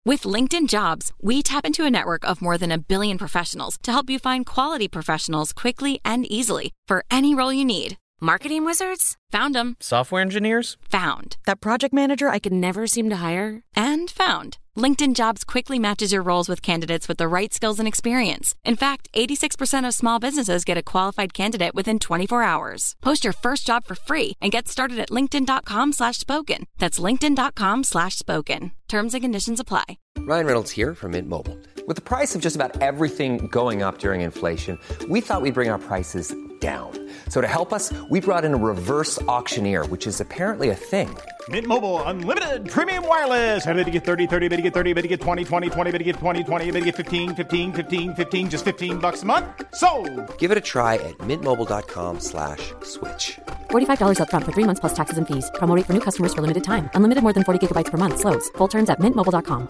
With LinkedIn Jobs, we tap into a network of more than 1 billion professionals to help you find quality professionals quickly and easily for any role you need. Marketing wizards? Found them. Software engineers? Found. That project manager I could never seem to hire? And found. LinkedIn Jobs quickly matches your roles with candidates with the right skills and experience. In fact, 86% of small businesses get a qualified candidate within 24 hours. Post your first job for free and get started at linkedin.com/spoken. That's linkedin.com/spoken. Terms and conditions apply. Ryan Reynolds here from Mint Mobile. With the price of just about everything going up during inflation, we thought we'd bring our prices down. So to help us, we brought in a reverse auctioneer, which is apparently a thing. Mint Mobile Unlimited Premium Wireless. How to get 30, 30, bit to get 30, bit to get 20, 20, 20, bit to get 20, 20, bit to get 15, 15, 15, 15, just $15 a month? Sold! Give it a try at mintmobile.com/switch. $45 up front for 3 months plus taxes and fees. Promo rate for new customers for limited time. Unlimited more than 40 gigabytes per month. Slows full terms at mintmobile.com.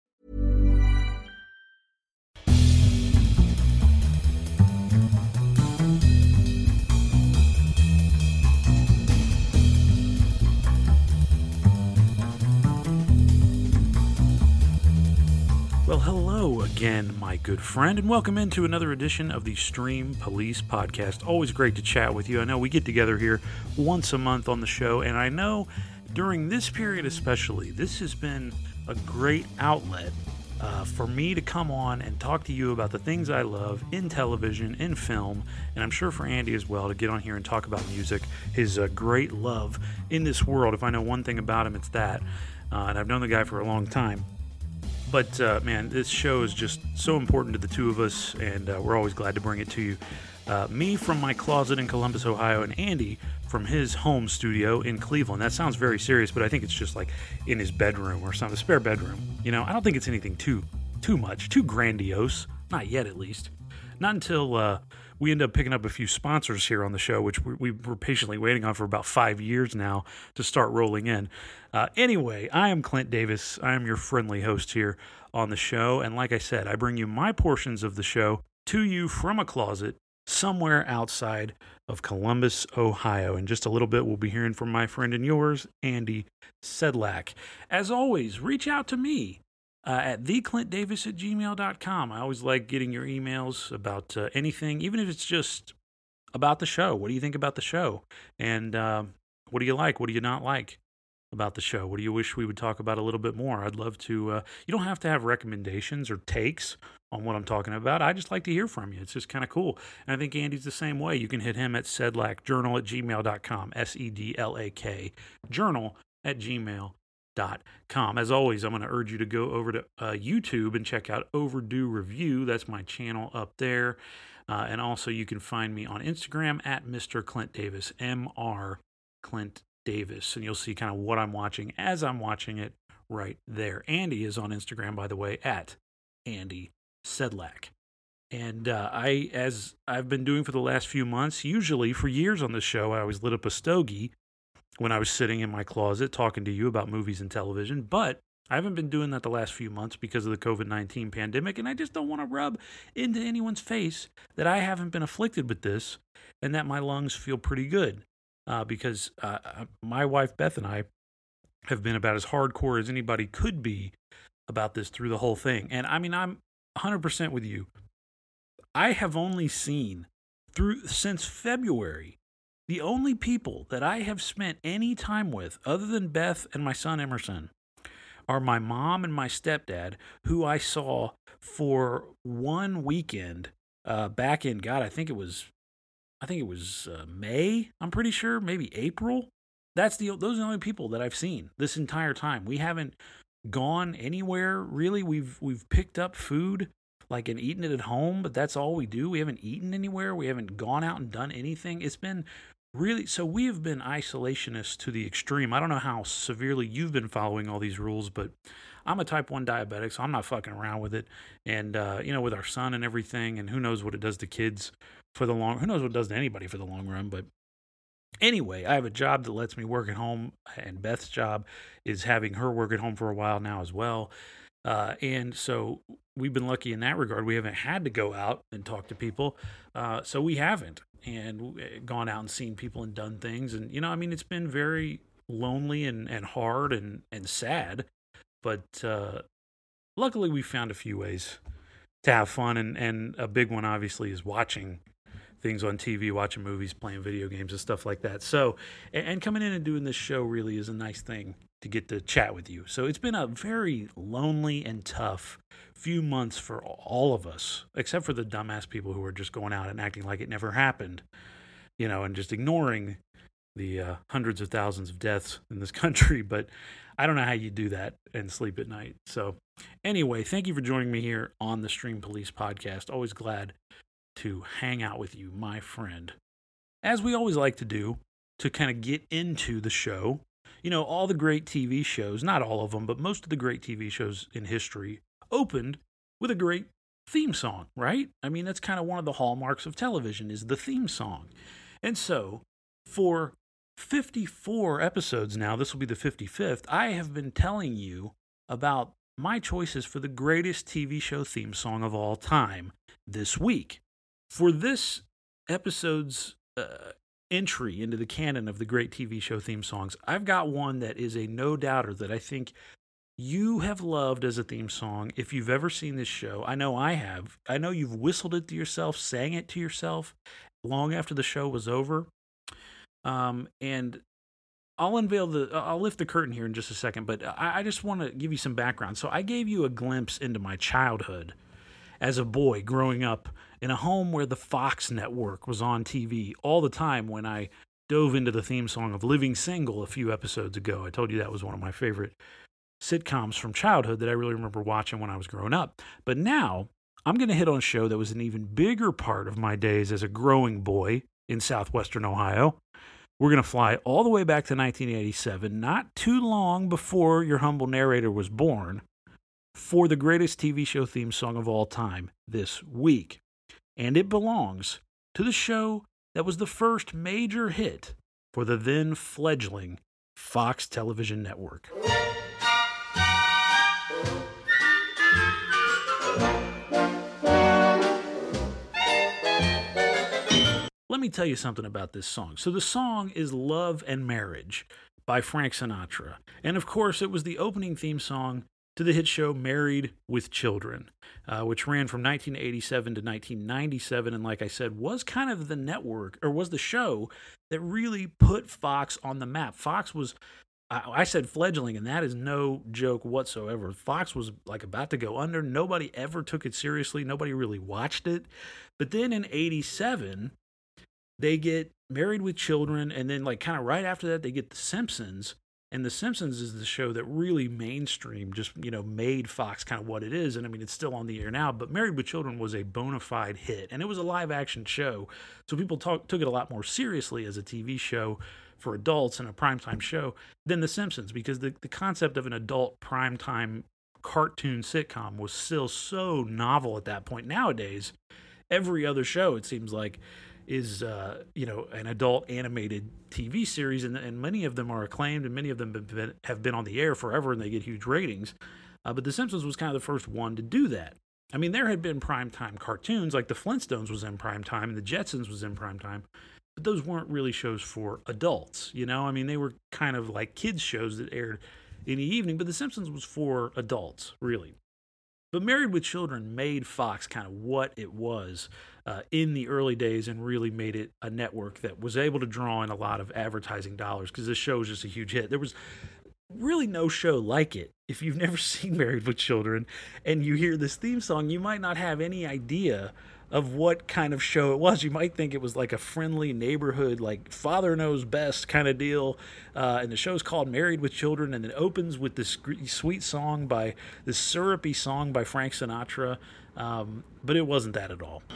Well, hello again, my good friend, and welcome into another edition of the Stream Police Podcast. Always great to chat with you. I know we get together here once a month on the show, and I know during this period especially, this has been a great outlet for me to come on and talk to you about the things I love in television, in film, and I'm sure for Andy as well to get on here and talk about music, his great love in this world. If I know one thing about him, it's that, and I've known the guy for a long time. But, man, this show is just so important to the two of us, and we're always glad to bring it to you. Me from my closet in Columbus, Ohio, and Andy from his home studio in Cleveland. That sounds very serious, but I think it's just like in his bedroom or something, a spare bedroom. You know, I don't think it's anything too much, too grandiose. Not yet, at least. Not until we end up picking up a few sponsors here on the show, which we were patiently waiting on for about 5 years now to start rolling in. Anyway, I am Clint Davis. I am your friendly host here on the show. And like I said, I bring you my portions of the show to you from a closet somewhere outside of Columbus, Ohio. In just a little bit, we'll be hearing from my friend and yours, Andy Sedlak. As always, reach out to me at theclintdavis@gmail.com. I always like getting your emails about anything, even if it's just about the show. What do you think about the show? And what do you like? What do you not like about the show? What do you wish we would talk about a little bit more? I'd love to. You don't have to have recommendations or takes on what I'm talking about. I just like to hear from you. It's just kind of cool. And I think Andy's the same way. You can hit him at sedlakjournal@gmail.com, SEDLAK, journal@gmail.com. As always, I'm going to urge you to go over to YouTube and check out Overdue Review. That's my channel up there. And also you can find me on Instagram at Mr. Clint Davis, Mr. Clint Davis. And you'll see kind of what I'm watching as I'm watching it right there. Andy is on Instagram, by the way, at Andy Sedlak. And as I've been doing for the last few months, usually for years on this show, I always lit up a stogie when I was sitting in my closet talking to you about movies and television. But I haven't been doing that the last few months because of the COVID-19 pandemic, and I just don't want to rub into anyone's face that I haven't been afflicted with this and that my lungs feel pretty good. Because my wife Beth and I have been about as hardcore as anybody could be about this through the whole thing. And I mean, I'm 100% with you. I have only seen since February, the only people that I have spent any time with other than Beth and my son Emerson are my mom and my stepdad, who I saw for one weekend back in, God, I think it was May, I'm pretty sure, maybe April. Those are the only people that I've seen this entire time. We haven't gone anywhere, really. We've picked up food, like, and eaten it at home, but that's all we do. We haven't eaten anywhere. We haven't gone out and done anything. It's been really, so we have been isolationists to the extreme. I don't know how severely you've been following all these rules, but I'm a type 1 diabetic, so I'm not fucking around with it. And, with our son and everything, and who knows what it does to kids who knows what it does to anybody for the long run. But anyway, I have a job that lets me work at home, and Beth's job is having her work at home for a while now as well. And so we've been lucky in that regard. We haven't had to go out and talk to people. So we haven't, and gone out and seen people and done things. And, it's been very lonely and hard and sad. But luckily we found a few ways to have fun, and a big one obviously is watching things on TV, watching movies, playing video games and stuff like that. So, and coming in and doing this show really is a nice thing to get to chat with you. So it's been a very lonely and tough few months for all of us, except for the dumbass people who are just going out and acting like it never happened, and just ignoring the hundreds of thousands of deaths in this country. But I don't know how you do that and sleep at night. So anyway, thank you for joining me here on the Stream Police podcast. Always glad to hang out with you, my friend. As we always like to do, to kind of get into the show, all the great TV shows, not all of them, but most of the great TV shows in history opened with a great theme song, right? I mean, that's kind of one of the hallmarks of television is the theme song. And so, for 54 episodes now, this will be the 55th, I have been telling you about my choices for the greatest TV show theme song of all time this week. For this episode's entry into the canon of the great TV show theme songs, I've got one that is a no-doubter that I think you have loved as a theme song if you've ever seen this show. I know I have. I know you've whistled it to yourself, sang it to yourself long after the show was over. And I'll lift the curtain here in just a second, but I just want to give you some background. So I gave you a glimpse into my childhood as a boy growing up in a home where the Fox network was on TV all the time when I dove into the theme song of Living Single a few episodes ago. I told you that was one of my favorite sitcoms from childhood that I really remember watching when I was growing up. But now I'm going to hit on a show that was an even bigger part of my days as a growing boy in southwestern Ohio. We're going to fly all the way back to 1987, not too long before your humble narrator was born, for the greatest TV show theme song of all time this week. And it belongs to the show that was the first major hit for the then fledgling Fox television network. Let me tell you something about this song. So the song is Love and Marriage by Frank Sinatra. And of course, it was the opening theme song to the hit show Married with Children, which ran from 1987 to 1997. And like I said, was kind of the network, or was the show that really put Fox on the map. Fox was, I said fledgling, and that is no joke whatsoever. Fox was like about to go under. Nobody ever took it seriously. Nobody really watched it. But then in 87, they get Married with Children, and then like kind of right after that, they get The Simpsons. And The Simpsons is the show that really mainstream, just, made Fox kind of what it is. And I mean, it's still on the air now, but Married with Children was a bona fide hit. And it was a live action show. So people took it a lot more seriously as a TV show for adults and a primetime show than The Simpsons, because the concept of an adult primetime cartoon sitcom was still so novel at that point. Nowadays, every other show, it seems like, is an adult animated TV series, and many of them are acclaimed, and many of them have been on the air forever, and they get huge ratings. But The Simpsons was kind of the first one to do that. I mean, there had been primetime cartoons, like the Flintstones was in primetime, and the Jetsons was in primetime, but those weren't really shows for adults, I mean, they were kind of like kids shows that aired in the evening, but The Simpsons was for adults, really. But Married with Children made Fox kind of what it was in the early days, and really made it a network that was able to draw in a lot of advertising dollars, because this show was just a huge hit. There was really no show like it. If you've never seen Married with Children and you hear this theme song, you might not have any idea of what kind of show it was. You might think it was like a friendly neighborhood, like Father Knows Best kind of deal. And the show's called Married with Children, and it opens with this sweet song this syrupy song by Frank Sinatra. But it wasn't that at all.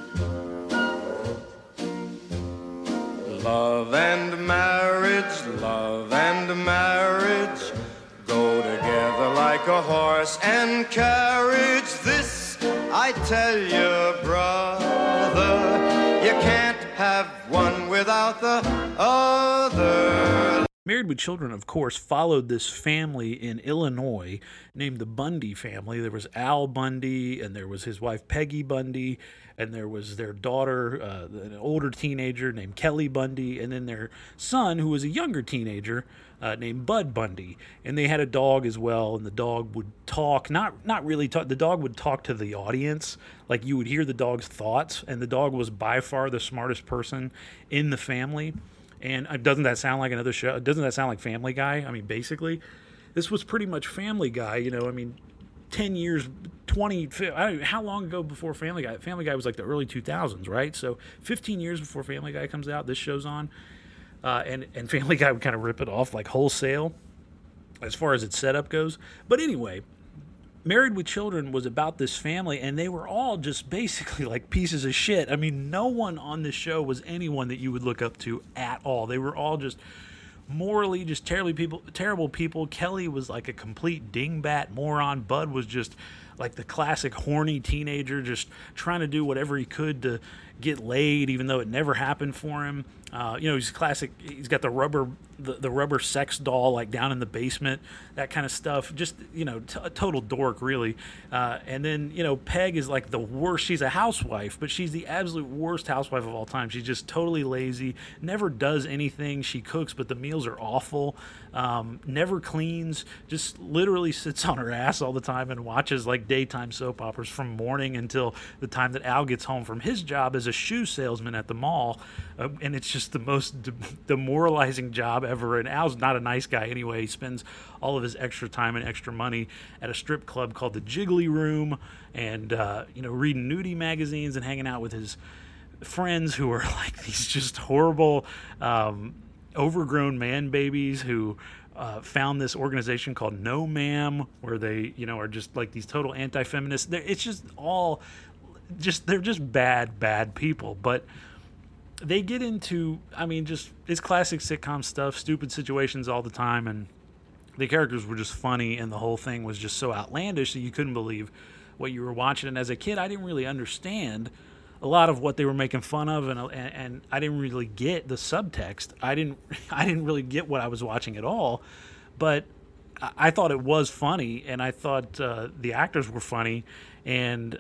Love and marriage, go together like a horse and carriage. This I tell you, brother, you can't have one without the other. Married with Children, of course, followed this family in Illinois named the Bundy family. There was Al Bundy, and there was his wife Peggy Bundy, and there was their daughter, an older teenager named Kelly Bundy, and then their son, who was a younger teenager, named Bud Bundy, and they had a dog as well, and the dog would talk, not really talk, the dog would talk to the audience, like you would hear the dog's thoughts, and the dog was by far the smartest person in the family. And doesn't that sound like another show? Doesn't that sound like Family Guy? I mean, basically, this was pretty much Family Guy, you know, I mean, 10 years, 20, I don't know, how long ago before Family Guy? Family Guy was like the early 2000s, right? So 15 years before Family Guy comes out, this show's on. And Family Guy would kind of rip it off like wholesale as far as its setup goes. But anyway, Married with Children was about this family, and they were all just basically like pieces of shit. I mean, no one on this show was anyone that you would look up to at all. They were all just morally just terrible people. Kelly was like a complete dingbat moron. Bud was just like the classic horny teenager, just trying to do whatever he could to get laid, even though it never happened for him. You know, he's classic. He's got the rubber sex doll like down in the basement, that kind of stuff. Just, you know, a total dork, really. And then, you know, Peg is like the worst. She's a housewife, but she's the absolute worst housewife of all time. She's just totally lazy, never does anything. She cooks, but the meals are awful. Never cleans, just literally sits on her ass all the time and watches like daytime soap operas from morning until the time that Al gets home from his job as a shoe salesman at the mall. And it's just the most demoralizing job ever. And Al's not a nice guy anyway. He spends all of his extra time and extra money at a strip club called the Jiggly Room, and you know, reading nudie magazines and hanging out with his friends who are like these just horrible overgrown man babies who found this organization called No Ma'am, where they, you know, are just like these total anti-feminists. It's just all they're just bad people. But they get into, I mean, just it's classic sitcom stuff, stupid situations all the time, and the characters were just funny, and the whole thing was just so outlandish that you couldn't believe what you were watching. And as a kid, I didn't really understand a lot of what they were making fun of, and I didn't really get the subtext. I didn't really get what I was watching at all, but I thought it was funny, and I thought the actors were funny, and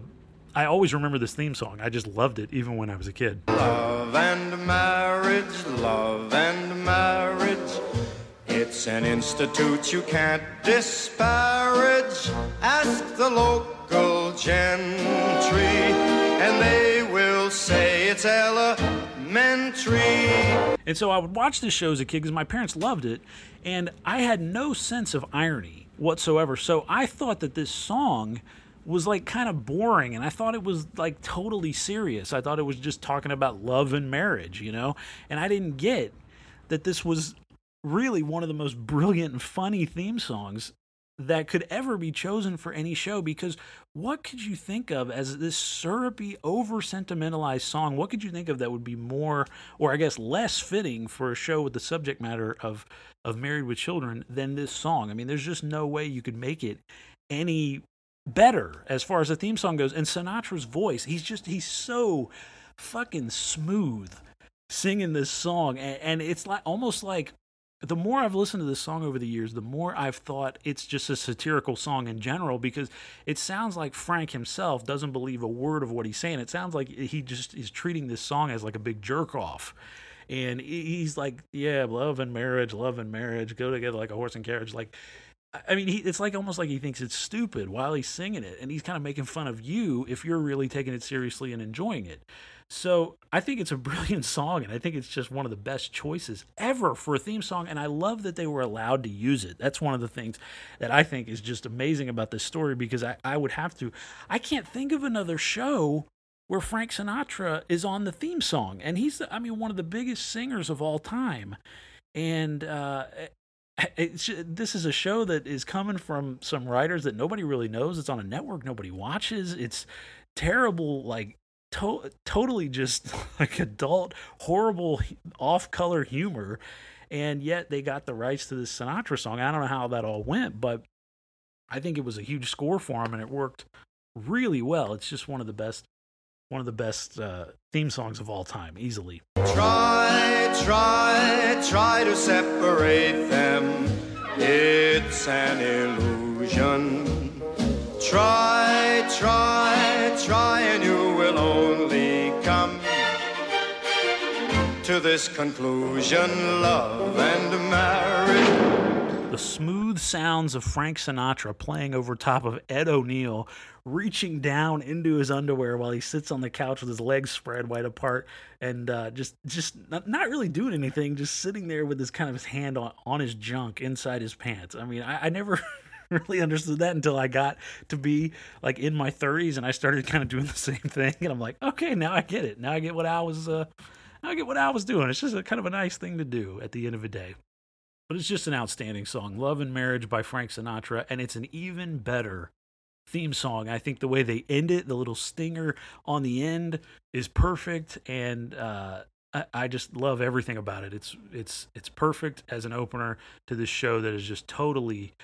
I always remember this theme song. I just loved it, even when I was a kid. Love and marriage, love and marriage. It's an institute you can't disparage. Ask the local gentry, and they will say it's elementary. And so I would watch this show as a kid because my parents loved it, and I had no sense of irony whatsoever. So I thought that this song was like kind of boring, and I thought it was like totally serious. I thought it was just talking about love and marriage, you know? And I didn't get that this was really one of the most brilliant and funny theme songs that could ever be chosen for any show, because what could you think of as this syrupy, over-sentimentalized song? What could you think of that would be more, or I guess less fitting for a show with the subject matter of Married with Children than this song? I mean, there's just no way you could make it any better as far as the theme song goes. And Sinatra's voice, he's so fucking smooth singing this song, and it's like almost like, the more I've listened to this song over the years, the more I've thought it's just a satirical song in general, because it sounds like Frank himself doesn't believe a word of what he's saying. It sounds like he just is treating this song as like a big jerk off. And he's like, yeah, love and marriage, go together like a horse and carriage. Like, I mean, it's like almost like he thinks it's stupid while he's singing it. And he's kind of making fun of you if you're really taking it seriously and enjoying it. So I think it's a brilliant song, and I think it's just one of the best choices ever for a theme song, and I love that they were allowed to use it. That's one of the things that I think is just amazing about this story, because I can't think of another show where Frank Sinatra is on the theme song, and he's, I mean, one of the biggest singers of all time. And this is a show that is coming from some writers that nobody really knows. It's on a network nobody watches. It's terrible, like, totally just like adult, horrible, off-color humor, and yet they got the rights to this Sinatra song. I don't know how that all went, but I think it was a huge score for him, and it worked really well. It's just one of the best theme songs of all time, easily. Try to separate them. It's an illusion. Try, and you will only come to this conclusion, love and marriage. The smooth sounds of Frank Sinatra playing over top of Ed O'Neill, reaching down into his underwear while he sits on the couch with his legs spread wide apart and just not really doing anything, just sitting there with his hand on his junk inside his pants. I mean, I never really understood that until I got to be like in my 30s and I started kind of doing the same thing. And I'm like, okay, now I get it. Now I get what I was doing. It's just a kind of a nice thing to do at the end of the day. But it's just an outstanding song, Love and Marriage by Frank Sinatra, and it's an even better theme song. I think the way they end it, the little stinger on the end, is perfect, and I just love everything about it. It's perfect as an opener to this show that is just totally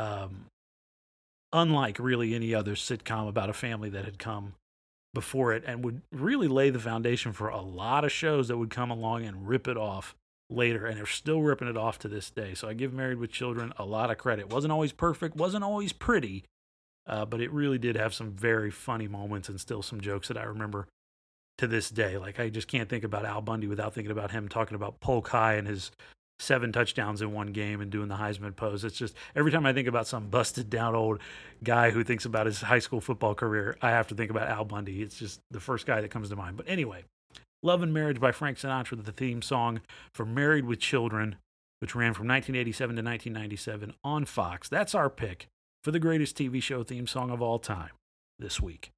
unlike really any other sitcom about a family that had come before it, and would really lay the foundation for a lot of shows that would come along and rip it off later, and they're still ripping it off to this day. So I give Married with Children a lot of credit. Wasn't always perfect, wasn't always pretty, but it really did have some very funny moments and still some jokes that I remember to this day. Like, I just can't think about Al Bundy without thinking about him talking about Polk High and his 7 touchdowns in one game and doing the Heisman pose. It's just, every time I think about some busted down old guy who thinks about his high school football career, I have to think about Al Bundy. It's just the first guy that comes to mind. But anyway, Love and Marriage by Frank Sinatra, the theme song for Married with Children, which ran from 1987 to 1997 on Fox. That's our pick for the greatest TV show theme song of all time this week.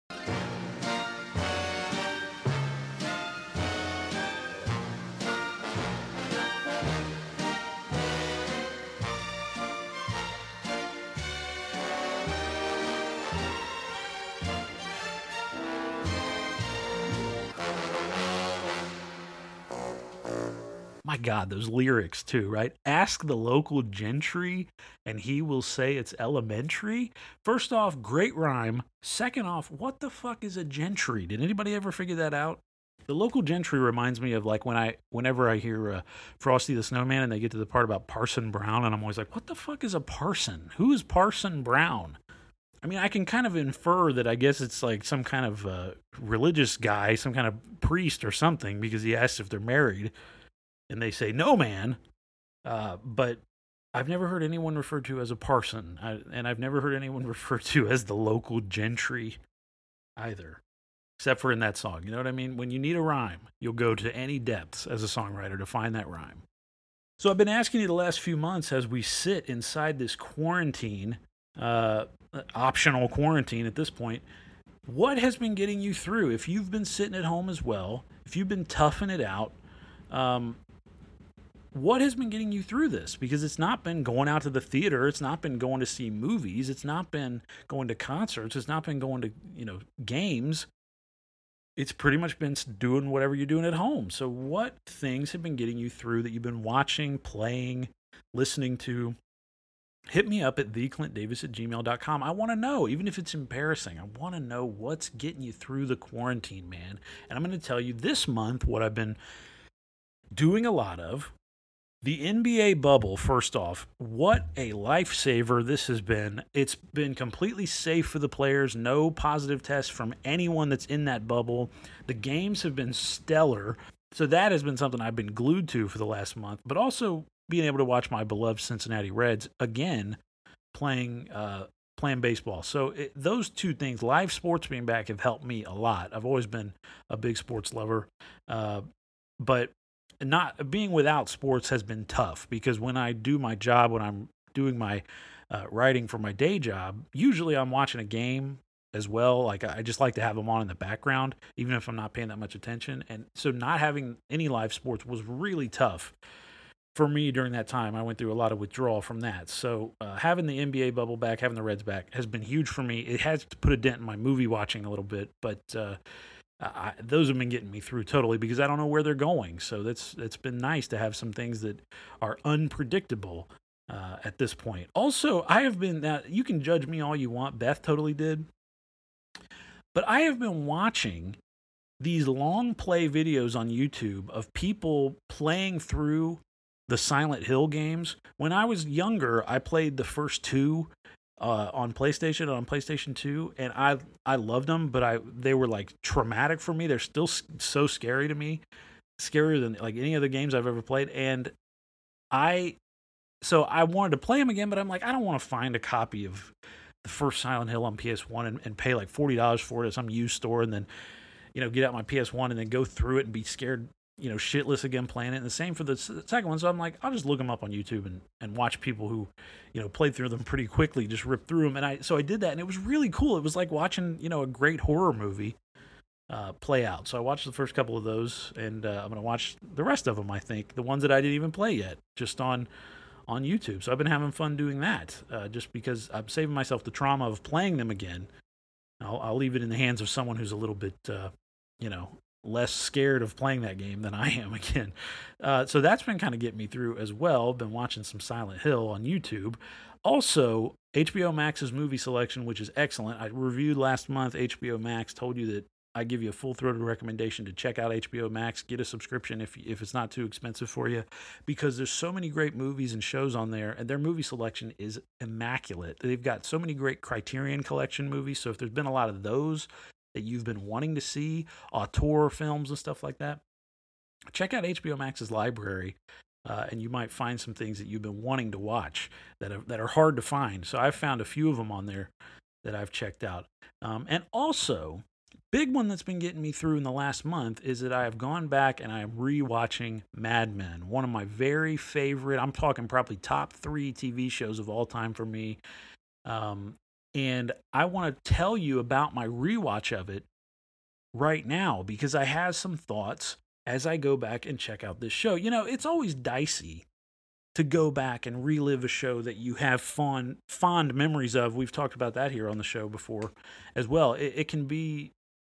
My God, those lyrics too, right? Ask the local gentry and he will say it's elementary. First off, great rhyme. Second off, what the fuck is a gentry? Did anybody ever figure that out? The local gentry reminds me of like whenever I hear Frosty the Snowman and they get to the part about Parson Brown, and I'm always like, what the fuck is a parson? Who is Parson Brown? I mean, I can kind of infer that I guess it's like some kind of religious guy, some kind of priest or something, because he asks if they're married. And they say, no, man. But I've never heard anyone referred to as a parson. And I've never heard anyone referred to as the local gentry either. Except for in that song. You know what I mean? When you need a rhyme, you'll go to any depths as a songwriter to find that rhyme. So I've been asking you the last few months as we sit inside this quarantine, optional quarantine at this point, what has been getting you through? If you've been sitting at home as well, if you've been toughing it out, what has been getting you through this? Because it's not been going out to the theater. It's not been going to see movies. It's not been going to concerts. It's not been going to, games. It's pretty much been doing whatever you're doing at home. So what things have been getting you through that you've been watching, playing, listening to? Hit me up at theclintdavis@gmail.com. I want to know, even if it's embarrassing, I want to know what's getting you through the quarantine, man. And I'm going to tell you this month what I've been doing a lot of. The NBA bubble, first off, what a lifesaver this has been. It's been completely safe for the players. No positive tests from anyone that's in that bubble. The games have been stellar. So that has been something I've been glued to for the last month. But also being able to watch my beloved Cincinnati Reds again playing baseball. So those two things, live sports being back, have helped me a lot. I've always been a big sports lover. But not being without sports has been tough, because when I do my job, when I'm doing my writing for my day job, usually I'm watching a game as well. Like, I just like to have them on in the background, even if I'm not paying that much attention. And so not having any live sports was really tough for me during that time. I went through a lot of withdrawal from that. So having the NBA bubble back, having the Reds back has been huge for me. It has to put a dent in my movie watching a little bit, but those have been getting me through totally, because I don't know where they're going. So it's been nice to have some things that are unpredictable at this point. Also, I have been, now you can judge me all you want. Beth totally did. But I have been watching these long play videos on YouTube of people playing through the Silent Hill games. When I was younger, I played the first two on PlayStation, on PlayStation 2, and I loved them, but they were like traumatic for me. They're still so scary to me. scarier than like any other games I've ever played. And so I wanted to play them again, but I'm like, I don't want to find a copy of the first Silent Hill on PS1 and pay like $40 for it at some used store, and then, get out my PS1 and then go through it and be scared, shitless again playing it. And the same for the second one. So I'm like, I'll just look them up on YouTube and watch people who, played through them pretty quickly, just rip through them. And so I did that, and it was really cool. It was like watching, a great horror movie play out. So I watched the first couple of those, and I'm going to watch the rest of them, I think, the ones that I didn't even play yet, just on YouTube. So I've been having fun doing that, just because I'm saving myself the trauma of playing them again. I'll leave it in the hands of someone who's a little bit, less scared of playing that game than I am again. So that's been kind of getting me through as well. Been watching some Silent Hill on YouTube. Also, HBO Max's movie selection, which is excellent. I reviewed last month HBO Max, told you that I give you a full-throated recommendation to check out HBO Max. Get a subscription if it's not too expensive for you, because there's so many great movies and shows on there, and their movie selection is immaculate. They've got so many great Criterion Collection movies, so if there's been a lot of those that you've been wanting to see, auteur films and stuff like that, check out HBO Max's library, and you might find some things that you've been wanting to watch that are hard to find. So I've found a few of them on there that I've checked out. And also, big one that's been getting me through in the last month is that I have gone back and I am rewatching Mad Men, one of my very favorite, I'm talking probably top 3 TV shows of all time for me. And I want to tell you about my rewatch of it right now, because I have some thoughts as I go back and check out this show. It's always dicey to go back and relive a show that you have fond memories of. We've talked about that here on the show before as well. It can be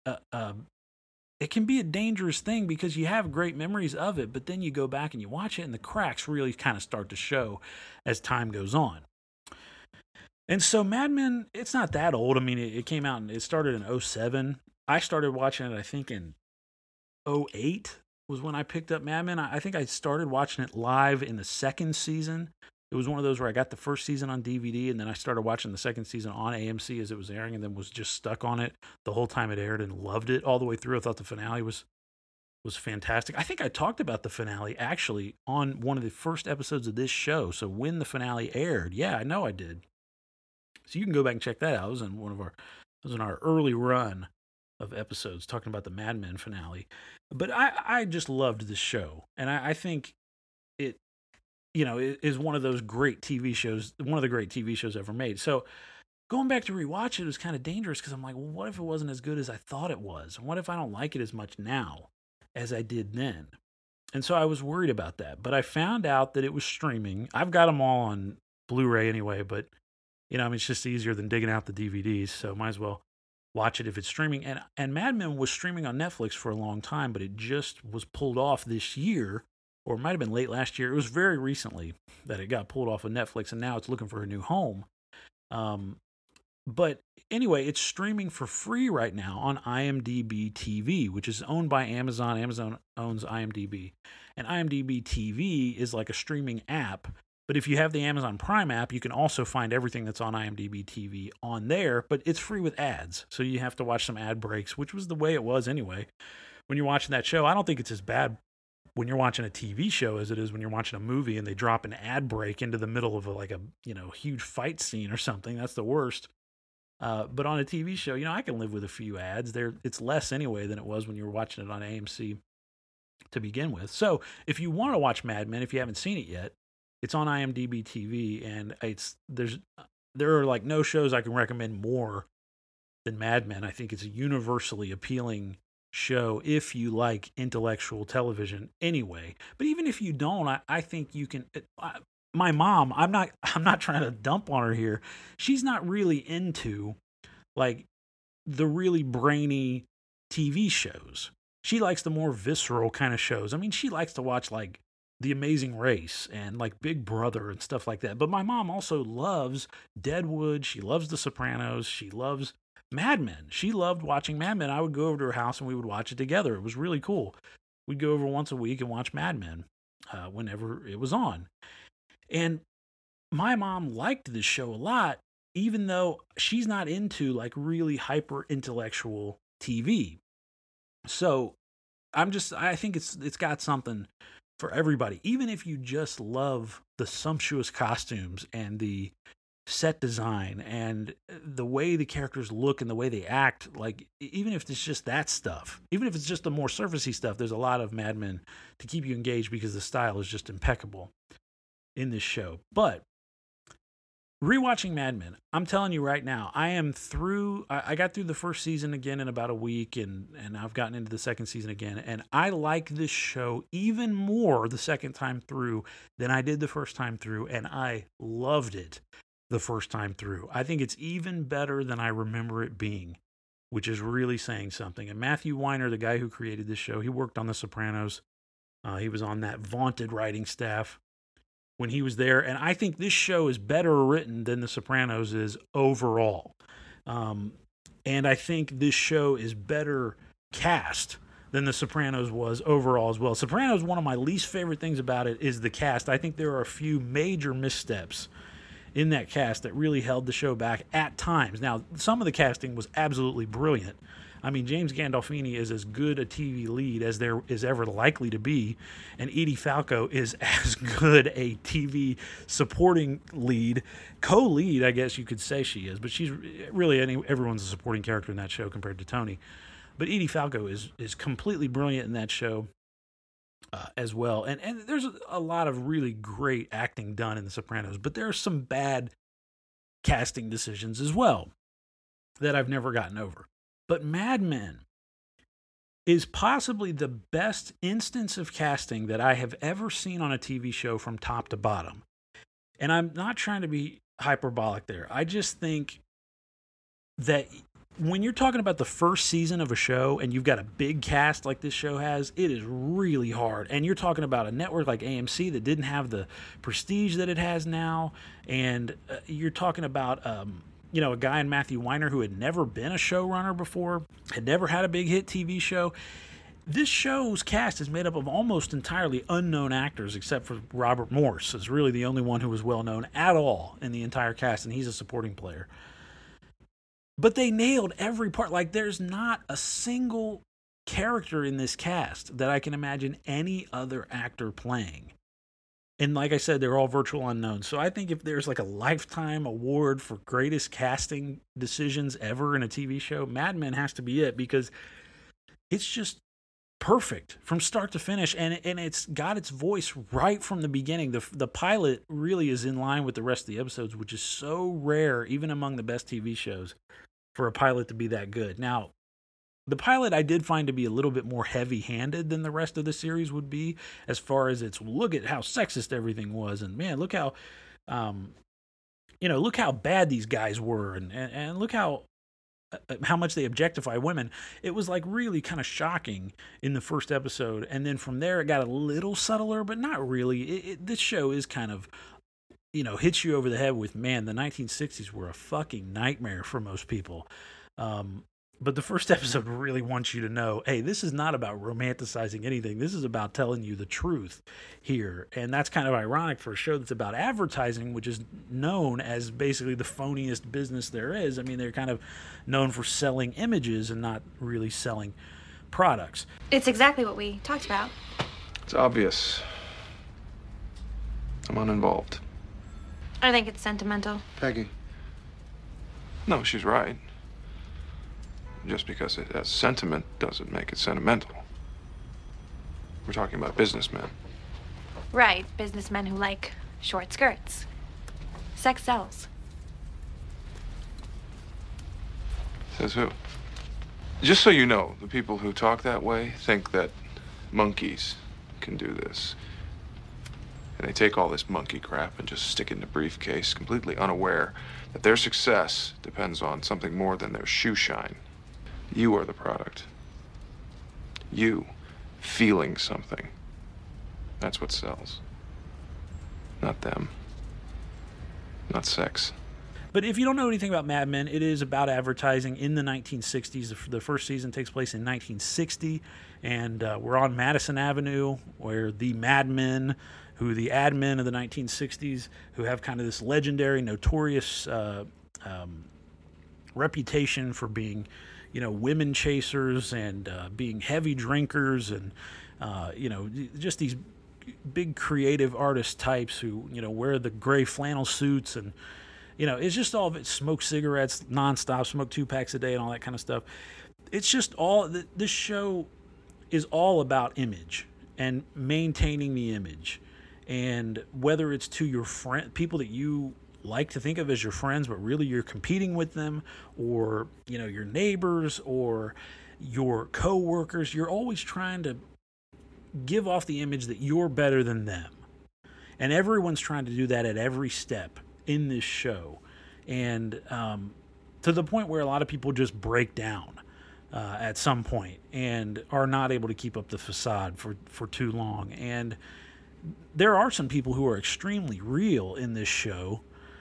a dangerous thing because you have great memories of it, but then you go back and you watch it and the cracks really kind of start to show as time goes on. And so Mad Men, it's not that old. I mean, it came out and it started in 2007. I started watching it, I think, in 2008 was when I picked up Mad Men. I think I started watching it live in the second season. It was one of those where I got the first season on DVD, and then I started watching the second season on AMC as it was airing, and then was just stuck on it the whole time it aired and loved it all the way through. I thought the finale was fantastic. I think I talked about the finale actually on one of the first episodes of this show. So when the finale aired, yeah, I know I did. So you can go back and check that out. It was in our early run of episodes talking about the Mad Men finale. But I just loved this show, and I think it is one of those great TV shows, one of the great TV shows ever made. So going back to rewatch it was kind of dangerous because I'm like, well, what if it wasn't as good as I thought it was? And what if I don't like it as much now as I did then? And so I was worried about that. But I found out that it was streaming. I've got them all on Blu-ray anyway, but it's just easier than digging out the DVDs, so might as well watch it if it's streaming. And Mad Men was streaming on Netflix for a long time, but it just was pulled off this year, or it might have been late last year. It was very recently that it got pulled off of Netflix, and now it's looking for a new home. But anyway, it's streaming for free right now on IMDb TV, which is owned by Amazon. Amazon owns IMDb. And IMDb TV is like a streaming app. But if you have the Amazon Prime app, you can also find everything that's on IMDb TV on there, but it's free with ads. So you have to watch some ad breaks, which was the way it was anyway. When you're watching that show, I don't think it's as bad when you're watching a TV show as it is when you're watching a movie and they drop an ad break into the middle of a huge fight scene or something. That's the worst. But on a TV show, I can live with a few ads. It's less anyway than it was when you were watching it on AMC to begin with. So if you want to watch Mad Men, if you haven't seen it yet, it's on IMDb TV, and there are like no shows I can recommend more than Mad Men. I think it's a universally appealing show if you like intellectual television anyway. But even if you don't, I think you can. My mom, I'm not trying to dump on her here. She's not really into like the really brainy TV shows. She likes the more visceral kind of shows. I mean, she likes to watch like The Amazing Race and like Big Brother and stuff like that. But my mom also loves Deadwood. She loves The Sopranos. She loves Mad Men. She loved watching Mad Men. I would go over to her house and we would watch it together. It was really cool. We'd go over once a week and watch Mad Men whenever it was on. And my mom liked this show a lot, even though she's not into like really hyper intellectual TV. So I think it's got something for everybody. Even if you just love the sumptuous costumes and the set design and the way the characters look and the way they act, like even if it's just that stuff, even if it's just the more surfacey stuff, there's a lot of Mad Men to keep you engaged because the style is just impeccable in this show. But rewatching Mad Men, I'm telling you right now, I got through the first season again in about a week, and I've gotten into the second season again, and I like this show even more the second time through than I did the first time through, and I loved it the first time through. I think it's even better than I remember it being, which is really saying something. And Matthew Weiner, the guy who created this show, he worked on The Sopranos. He was on that vaunted writing staff when he was there. And I think this show is better written than The Sopranos is overall. And I think this show is better cast than The Sopranos was overall as well. Sopranos, one of my least favorite things about it is the cast. I think there are a few major missteps in that cast that really held the show back at times. Now, some of the casting was absolutely brilliant. I mean, James Gandolfini is as good a TV lead as there is ever likely to be, and Edie Falco is as good a TV supporting lead, co-lead, I guess you could say she is, but she's really everyone's a supporting character in that show compared to Tony. But Edie Falco is completely brilliant in that show as well. And there's a lot of really great acting done in The Sopranos, but there are some bad casting decisions as well that I've never gotten over. But Mad Men is possibly the best instance of casting that I have ever seen on a TV show from top to bottom. And I'm not trying to be hyperbolic there. I just think that when you're talking about the first season of a show and you've got a big cast like this show has, it is really hard. And you're talking about a network like AMC that didn't have the prestige that it has now. And you're talking about, a guy in Matthew Weiner who had never been a showrunner before, had never had a big hit TV show. This show's cast is made up of almost entirely unknown actors, except for Robert Morse is really the only one who was well known at all in the entire cast, and he's a supporting player. But they nailed every part. Like, there's not a single character in this cast that I can imagine any other actor playing. And like I said, they're all virtual unknowns. So I think if there's like a lifetime award for greatest casting decisions ever in a TV show, Mad Men has to be it, because it's just perfect from start to finish. And it's got its voice right from the beginning. The pilot really is in line with the rest of the episodes, which is so rare, even among the best TV shows, for a pilot to be that good. Now, the pilot I did find to be a little bit more heavy-handed than the rest of the series would be, as far as its look at how sexist everything was, and man, look how, look how bad these guys were, and look how much they objectify women. It was like really kind of shocking in the first episode, and then from there it got a little subtler, but not really. This show is kind of, hits you over the head with, man, the 1960s were a fucking nightmare for most people. But the first episode really wants you to know, hey, this is not about romanticizing anything. This is about telling you the truth here. And that's kind of ironic for a show that's about advertising, which is known as basically the phoniest business there is. I mean, they're kind of known for selling images and not really selling products. It's exactly what we talked about. It's obvious. I'm uninvolved. I think it's sentimental. Peggy. No, she's right. Just because it has sentiment doesn't make it sentimental. We're talking about businessmen. Right, businessmen who like short skirts. Sex sells. Says who? Just so you know, the people who talk that way think that monkeys can do this. And they take all this monkey crap and just stick it in a briefcase, completely unaware that their success depends on something more than their shoe shine. You are the product. You feeling something. That's what sells. Not them. Not sex. But if you don't know anything about Mad Men, it is about advertising in the 1960s. The first season takes place in 1960, and we're on Madison Avenue, where the Mad Men, who the ad men of the 1960s, who have kind of this legendary, notorious reputation for being, women chasers and being heavy drinkers and, just these big creative artist types who, wear the gray flannel suits and, it's just all of it. Smoke cigarettes nonstop, smoke 2 packs a day and all that kind of stuff. It's just this show is all about image and maintaining the image. And whether it's to your people that you like to think of as your friends, but really you're competing with them, or, your neighbors or your co-workers, you're always trying to give off the image that you're better than them. And everyone's trying to do that at every step in this show. And to the point where a lot of people just break down at some point and are not able to keep up the facade for too long. And there are some people who are extremely real in this show,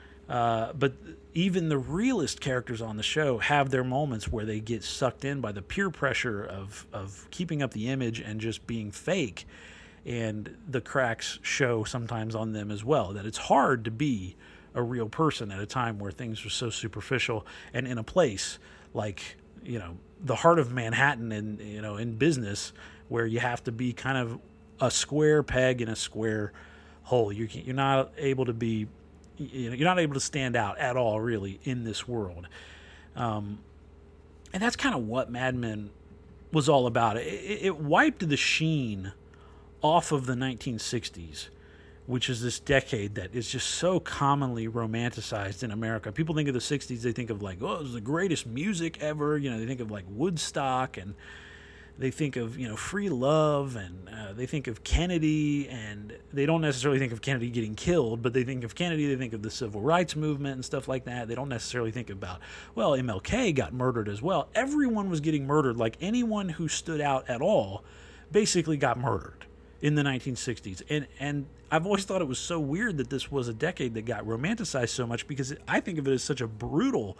but even the realest characters on the show have their moments where they get sucked in by the peer pressure of keeping up the image and just being fake. And the cracks show sometimes on them as well, that it's hard to be a real person at a time where things are so superficial and in a place like, the heart of Manhattan and, in business, where you have to be kind of a square peg in a square hole. You're not able to be, you're not able to stand out at all, really, in this world. And that's kind of what Mad Men was all about. It wiped the sheen off of the 1960s, which is this decade that is just so commonly romanticized in America. People think of the 60s, they think of like, oh, it was the greatest music ever. They think of like Woodstock, and they think of, free love, and they think of Kennedy, and they don't necessarily think of Kennedy getting killed, but they think of Kennedy, they think of the civil rights movement and stuff like that. They don't necessarily think about, well, MLK got murdered as well. Everyone was getting murdered. Like anyone who stood out at all basically got murdered in the 1960s. And I've always thought it was so weird that this was a decade that got romanticized so much, because I think of it as such a brutal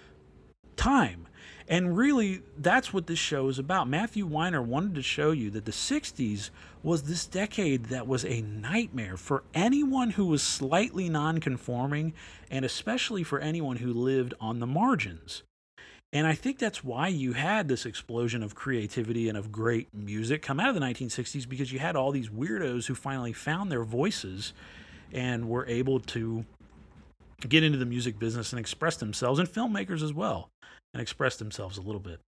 time. And really, that's what this show is about. Matthew Weiner wanted to show you that the 60s was this decade that was a nightmare for anyone who was slightly non-conforming, and especially for anyone who lived on the margins. And I think that's why you had this explosion of creativity and of great music come out of the 1960s, because you had all these weirdos who finally found their voices and were able to get into the music business and express themselves, and filmmakers as well, and express themselves a little bit.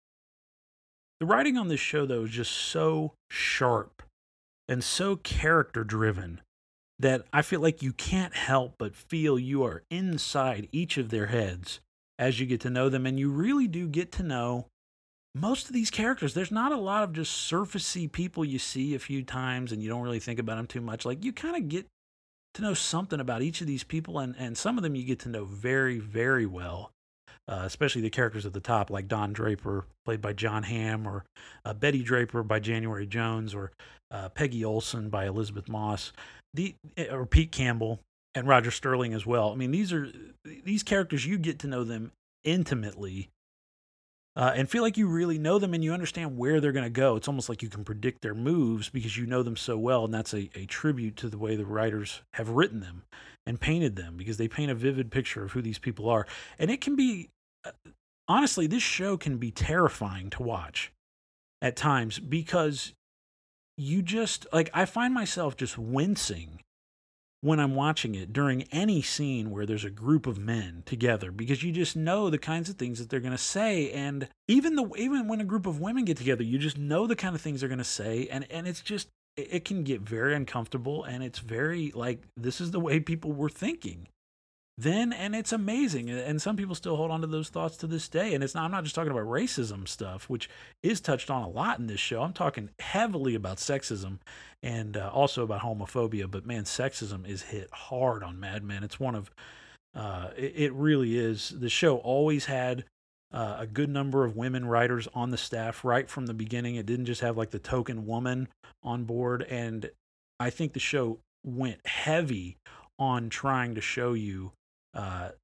The writing on this show, though, is just so sharp and so character-driven that I feel like you can't help but feel you are inside each of their heads as you get to know them. And you really do get to know most of these characters. There's not a lot of just surfacey people you see a few times and you don't really think about them too much. Like, you kind of get to know something about each of these people, and some of them you get to know very, very well. Especially the characters at the top, like Don Draper, played by John Hamm, or Betty Draper by January Jones, or Peggy Olson by Elizabeth Moss, or Pete Campbell, and Roger Sterling as well. I mean, these characters, you get to know them intimately, and feel like you really know them, and you understand where they're going to go. It's almost like you can predict their moves because you know them so well, and that's a tribute to the way the writers have written them and painted them, because they paint a vivid picture of who these people are. And it can be, honestly, this show can be terrifying to watch at times, because you just, like, I find myself just wincing when I'm watching it during any scene where there's a group of men together, because you just know the kinds of things that they're going to say. And even when a group of women get together, you just know the kind of things they're going to say. And it's just, it can get very uncomfortable, and it's very like, this is the way people were thinking then, and it's amazing. And some people still hold on to those thoughts to this day. And I'm not just talking about racism stuff, which is touched on a lot in this show. I'm talking heavily about sexism and also about homophobia. But man, sexism is hit hard on Mad Men. It's one of, it really is. The show always had a good number of women writers on the staff right from the beginning. It didn't just have like the token woman on board. And I think the show went heavy on trying to show you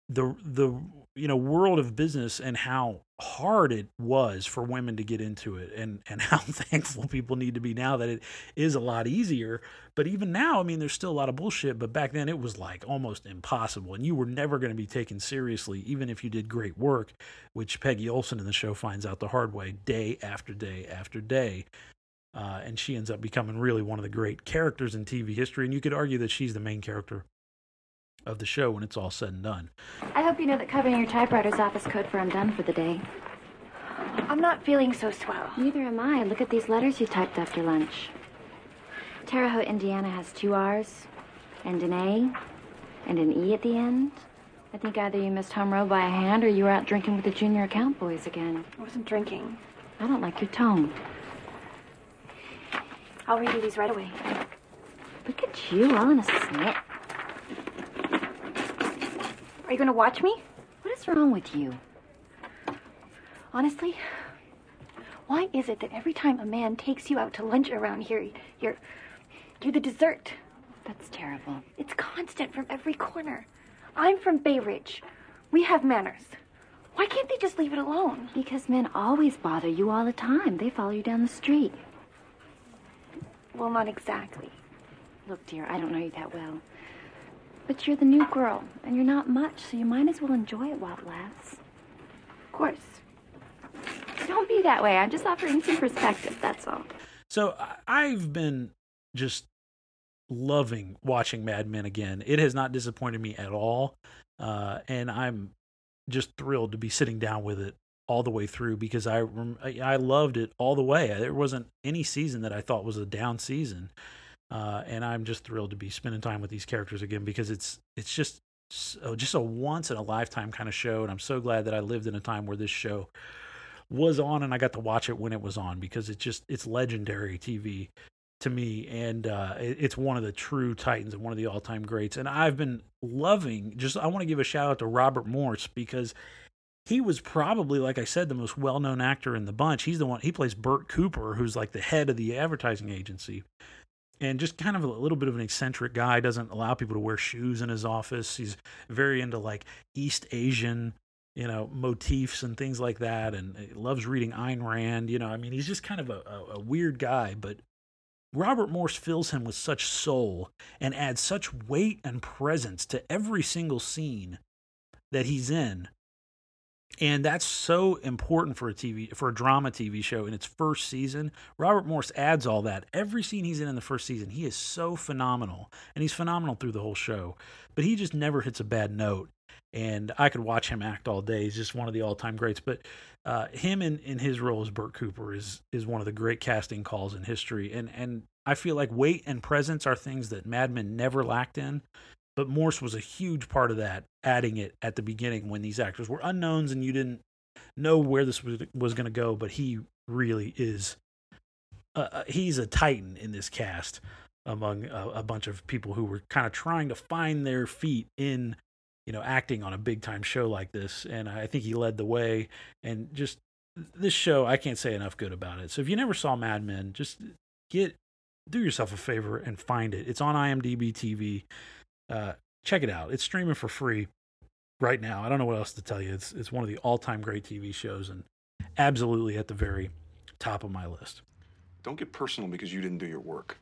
the world of business and how hard it was for women to get into it, and how thankful people need to be now that it is a lot easier. But even now, I mean, there's still a lot of bullshit, but back then it was like almost impossible, and you were never going to be taken seriously, even if you did great work, which Peggy Olson in the show finds out the hard way day after day after day. And she ends up becoming really one of the great characters in TV history, and you could argue that she's the main character of the show when it's all said and done. I hope you know that covering your typewriter's office code for I'm done for the day. I'm not feeling so swell. Neither am I. Look at these letters you typed after lunch. Terre Haute, Indiana has 2 R's, and an A, and an E at the end. I think either you missed home row by a hand or you were out drinking with the junior account boys again. I wasn't drinking. I don't like your tone. I'll redo these right away. Look at you, all in a snit. Are you going to watch me? What is wrong with you? Honestly, why is it that every time a man takes you out to lunch around here, you're the dessert? That's terrible. It's constant from every corner. I'm from Bay Ridge. We have manners. Why can't they just leave it alone? Because men always bother you all the time. They follow you down the street. Well, not exactly. Look, dear, I don't know you that well. But you're the new girl, and you're not much, so you might as well enjoy it while it lasts. Of course. Don't be that way. I'm just offering some perspective, that's all. So I've been just loving watching Mad Men again. It has not disappointed me at all, and I'm just thrilled to be sitting down with it all the way through, because I loved it all the way. There wasn't any season that I thought was a down season. And I'm just thrilled to be spending time with these characters again, because it's just a once in a lifetime kind of show. And I'm so glad that I lived in a time where this show was on and I got to watch it when it was on, because it's legendary TV to me. And it's one of the true titans and one of the all-time greats. And I've been loving, I want to give a shout out to Robert Morse, because he was probably, like I said, the most well-known actor in the bunch. He's the one, he plays Bert Cooper, who's like the head of the advertising agency. And just kind of a little bit of an eccentric guy, doesn't allow people to wear shoes in his office. He's very into like East Asian, motifs and things like that. And he loves reading Ayn Rand. I mean, he's just kind of a weird guy. But Robert Morse fills him with such soul and adds such weight and presence to every single scene that he's in. And that's so important for a drama TV show in its first season. Robert Morse adds all that. Every scene he's in the first season, he is so phenomenal. And he's phenomenal through the whole show. But he just never hits a bad note. And I could watch him act all day. He's just one of the all-time greats. But him in his role as Bert Cooper is one of the great casting calls in history. And I feel like weight and presence are things that Mad Men never lacked in. But Morse was a huge part of that, adding it at the beginning when these actors were unknowns and you didn't know where this was going to go. But he really is, he's a titan in this cast among a bunch of people who were kind of trying to find their feet in, acting on a big time show like this. And I think he led the way. And just this show, I can't say enough good about it. So if you never saw Mad Men, just do yourself a favor and find it. It's on IMDb TV. Check it out. It's streaming for free right now. I don't know what else to tell you. It's one of the all-time great TV shows and absolutely at the very top of my list. Don't get personal because you didn't do your work.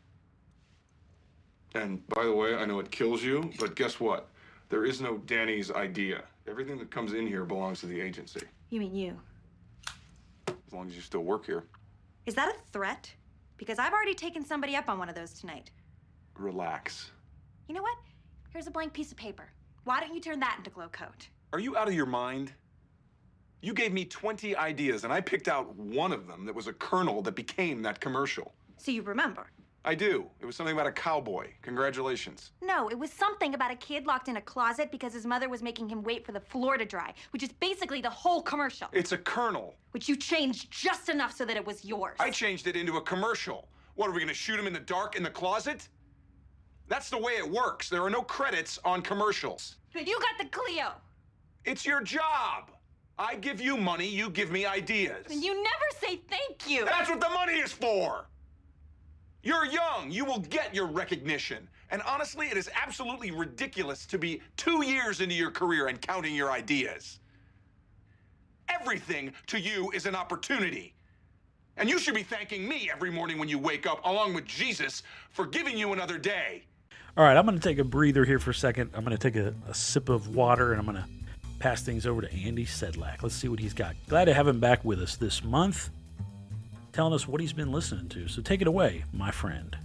And by the way, I know it kills you, but guess what? There is no Danny's idea. Everything that comes in here belongs to the agency. You mean you? As long as you still work here. Is that a threat? Because I've already taken somebody up on one of those tonight. Relax. You know what? Here's a blank piece of paper. Why don't you turn that into glow coat? Are you out of your mind? You gave me 20 ideas, and I picked out one of them that was a kernel that became that commercial. So you remember? I do. It was something about a cowboy. Congratulations. No, it was something about a kid locked in a closet because his mother was making him wait for the floor to dry, which is basically the whole commercial. It's a kernel. Which you changed just enough so that it was yours. I changed it into a commercial. What, are we going to shoot him in the dark in the closet? That's the way it works. There are no credits on commercials. But you got the Clio. It's your job. I give you money, you give me ideas. And you never say thank you. That's what the money is for. You're young. You will get your recognition. And honestly, it is absolutely ridiculous to be 2 years into your career and counting your ideas. Everything to you is an opportunity. And you should be thanking me every morning when you wake up, along with Jesus, for giving you another day. All right, I'm going to take a breather here for a second. I'm going to take a sip of water, and I'm going to pass things over to Andy Sedlak. Let's see what he's got. Glad to have him back with us this month, telling us what he's been listening to. So take it away, my friend.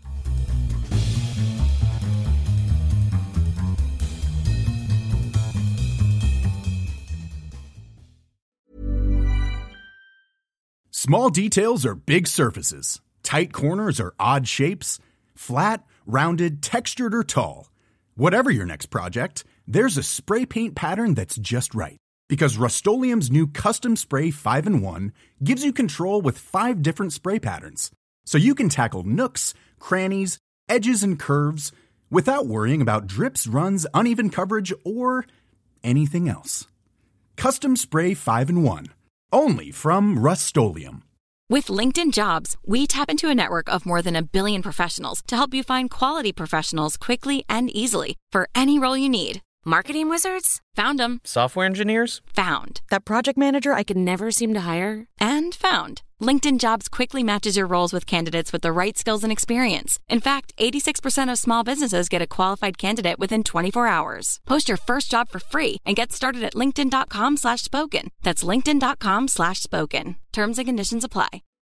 Small details are big surfaces. Tight corners are odd shapes. Flat, rounded, textured, or tall. Whatever your next project, there's a spray paint pattern that's just right. Because Rust-Oleum's new Custom Spray 5-in-1 gives you control with 5 different spray patterns. So you can tackle nooks, crannies, edges, and curves without worrying about drips, runs, uneven coverage, or anything else. Custom Spray 5-in-1. Only from Rust-Oleum. With LinkedIn Jobs, we tap into a network of more than 1 billion professionals to help you find quality professionals quickly and easily for any role you need. Marketing wizards? Found them. Software engineers? Found. That project manager I could never seem to hire? And found. LinkedIn Jobs quickly matches your roles with candidates with the right skills and experience. In fact, 86% of small businesses get a qualified candidate within 24 hours. Post your first job for free and get started at linkedin.com/spoken. That's linkedin.com/spoken. Terms and conditions apply.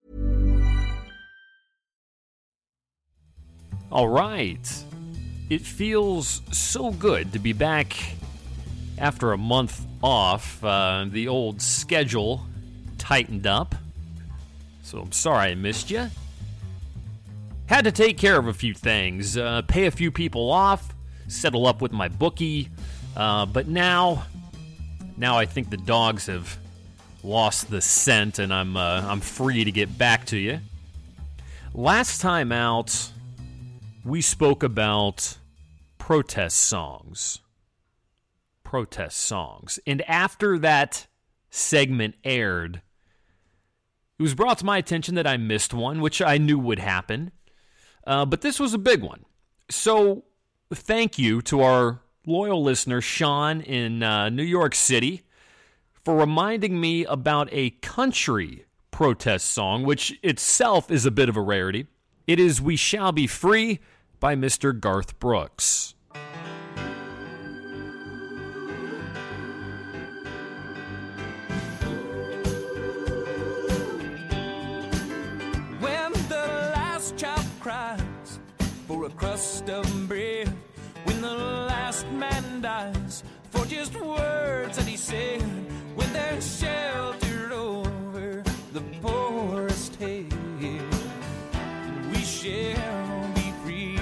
All right. It feels so good to be back after a month off. The old schedule tightened up. So I'm sorry I missed you. Had to take care of a few things, pay a few people off, settle up with my bookie, but now I think the dogs have lost the scent, and I'm free to get back to you. Last time out, we spoke about protest songs. And after that segment aired, it was brought to my attention that I missed one, which I knew would happen. But this was a big one. So thank you to our loyal listener, Sean in New York City, for reminding me about a country protest song, which itself is a bit of a rarity. It is We Shall Be Free by Mr. Garth Brooks. When the last child cries for a crust of bread, when the last man dies for just words that he said, when there's shelter over the poorest head, we shall be free.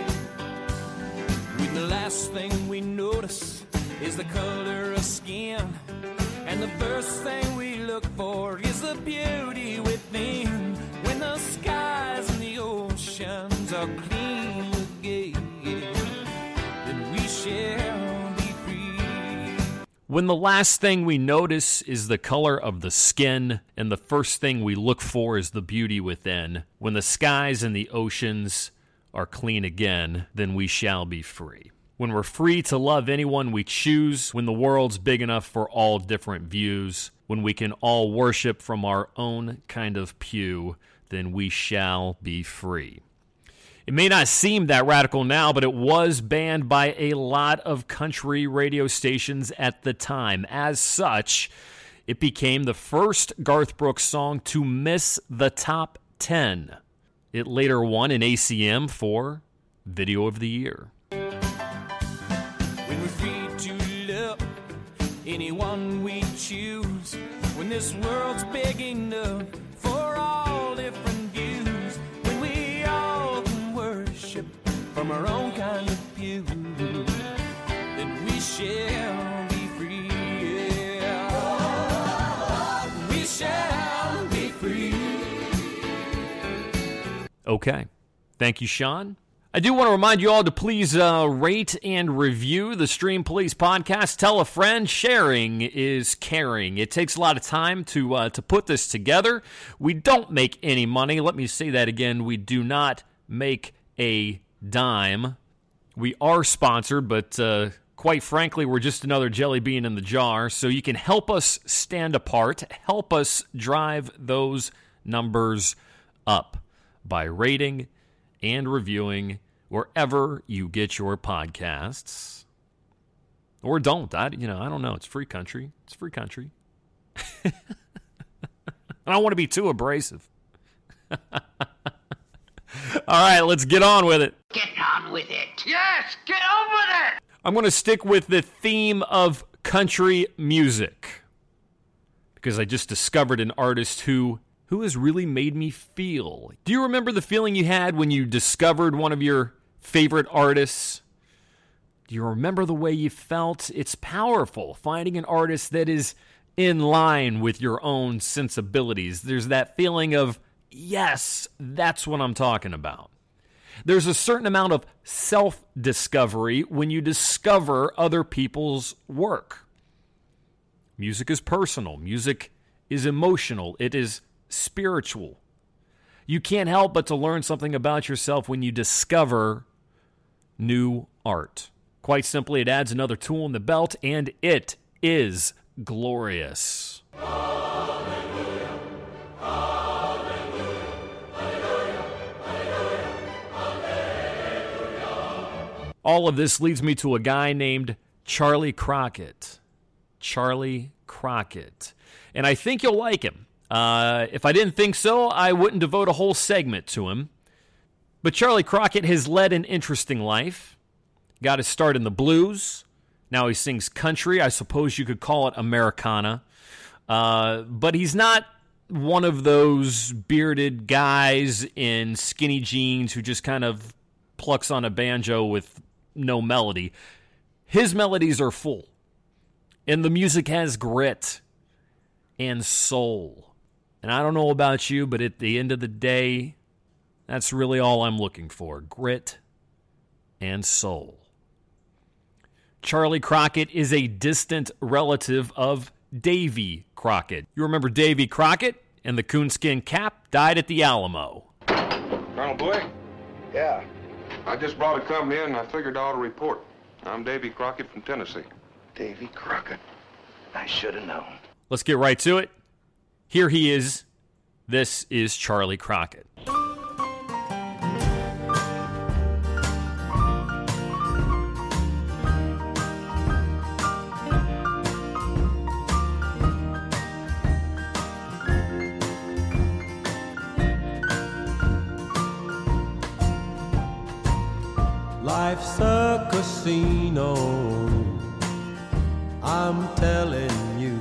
When the last thing we notice is the color of skin, and the first thing we look for is the beauty within. When the skies and the oceans are clean again, then we shall be free. When the last thing we notice is the color of the skin, and the first thing we look for is the beauty within. When the skies and the oceans are clean again, then we shall be free. When we're free to love anyone we choose, when the world's big enough for all different views, when we can all worship from our own kind of pew, then we shall be free. It may not seem that radical now, but it was banned by a lot of country radio stations at the time. As such, it became the first Garth Brooks song to miss the top 10. It later won an ACM for Video of the Year. When we're free to love anyone we choose, when this world's big enough for all different views, when we all can worship from our own kind of pew, then we shall be free. Yeah. We shall be free. Okay. Thank you, Sean. I do want to remind you all to please rate and review the Stream Police podcast. Tell a friend. Sharing is caring. It takes a lot of time to put this together. We don't make any money. Let me say that again. We do not make a dime. We are sponsored, but quite frankly, we're just another jelly bean in the jar. So you can help us stand apart, help us drive those numbers up by rating and reviewing wherever you get your podcasts. Or don't. I don't know. It's free country. It's free country. I don't want to be too abrasive. All right, let's get on with it. Get on with it. Yes, get on with it. I'm going to stick with the theme of country music because I just discovered an artist who has really made me feel. Do you remember the feeling you had when you discovered one of your favorite artists? Do you remember the way you felt? It's powerful, finding an artist that is in line with your own sensibilities. There's that feeling of, yes, that's what I'm talking about. There's a certain amount of self-discovery when you discover other people's work. Music is personal. Music is emotional. It is spiritual. You can't help but to learn something about yourself when you discover new art. Quite simply, it adds another tool in the belt, and it is glorious. Hallelujah. Hallelujah. Hallelujah. Hallelujah. All of this leads me to a guy named Charlie Crockett. Charlie Crockett. And I think you'll like him. If I didn't think so, I wouldn't devote a whole segment to him. But Charlie Crockett has led an interesting life. Got his start in the blues. Now he sings country. I suppose you could call it Americana. But he's not one of those bearded guys in skinny jeans who just kind of plucks on a banjo with no melody. His melodies are full. And the music has grit and soul. And I don't know about you, but at the end of the day, that's really all I'm looking for. Grit and soul. Charlie Crockett is a distant relative of Davy Crockett. You remember Davy Crockett and the coonskin cap? Died at the Alamo. Colonel Blake? Yeah. I just brought a company in and I figured I ought to report. I'm Davy Crockett from Tennessee. Davy Crockett. I should have known. Let's get right to it. Here he is. This is Charlie Crockett. Life's a casino, I'm telling you,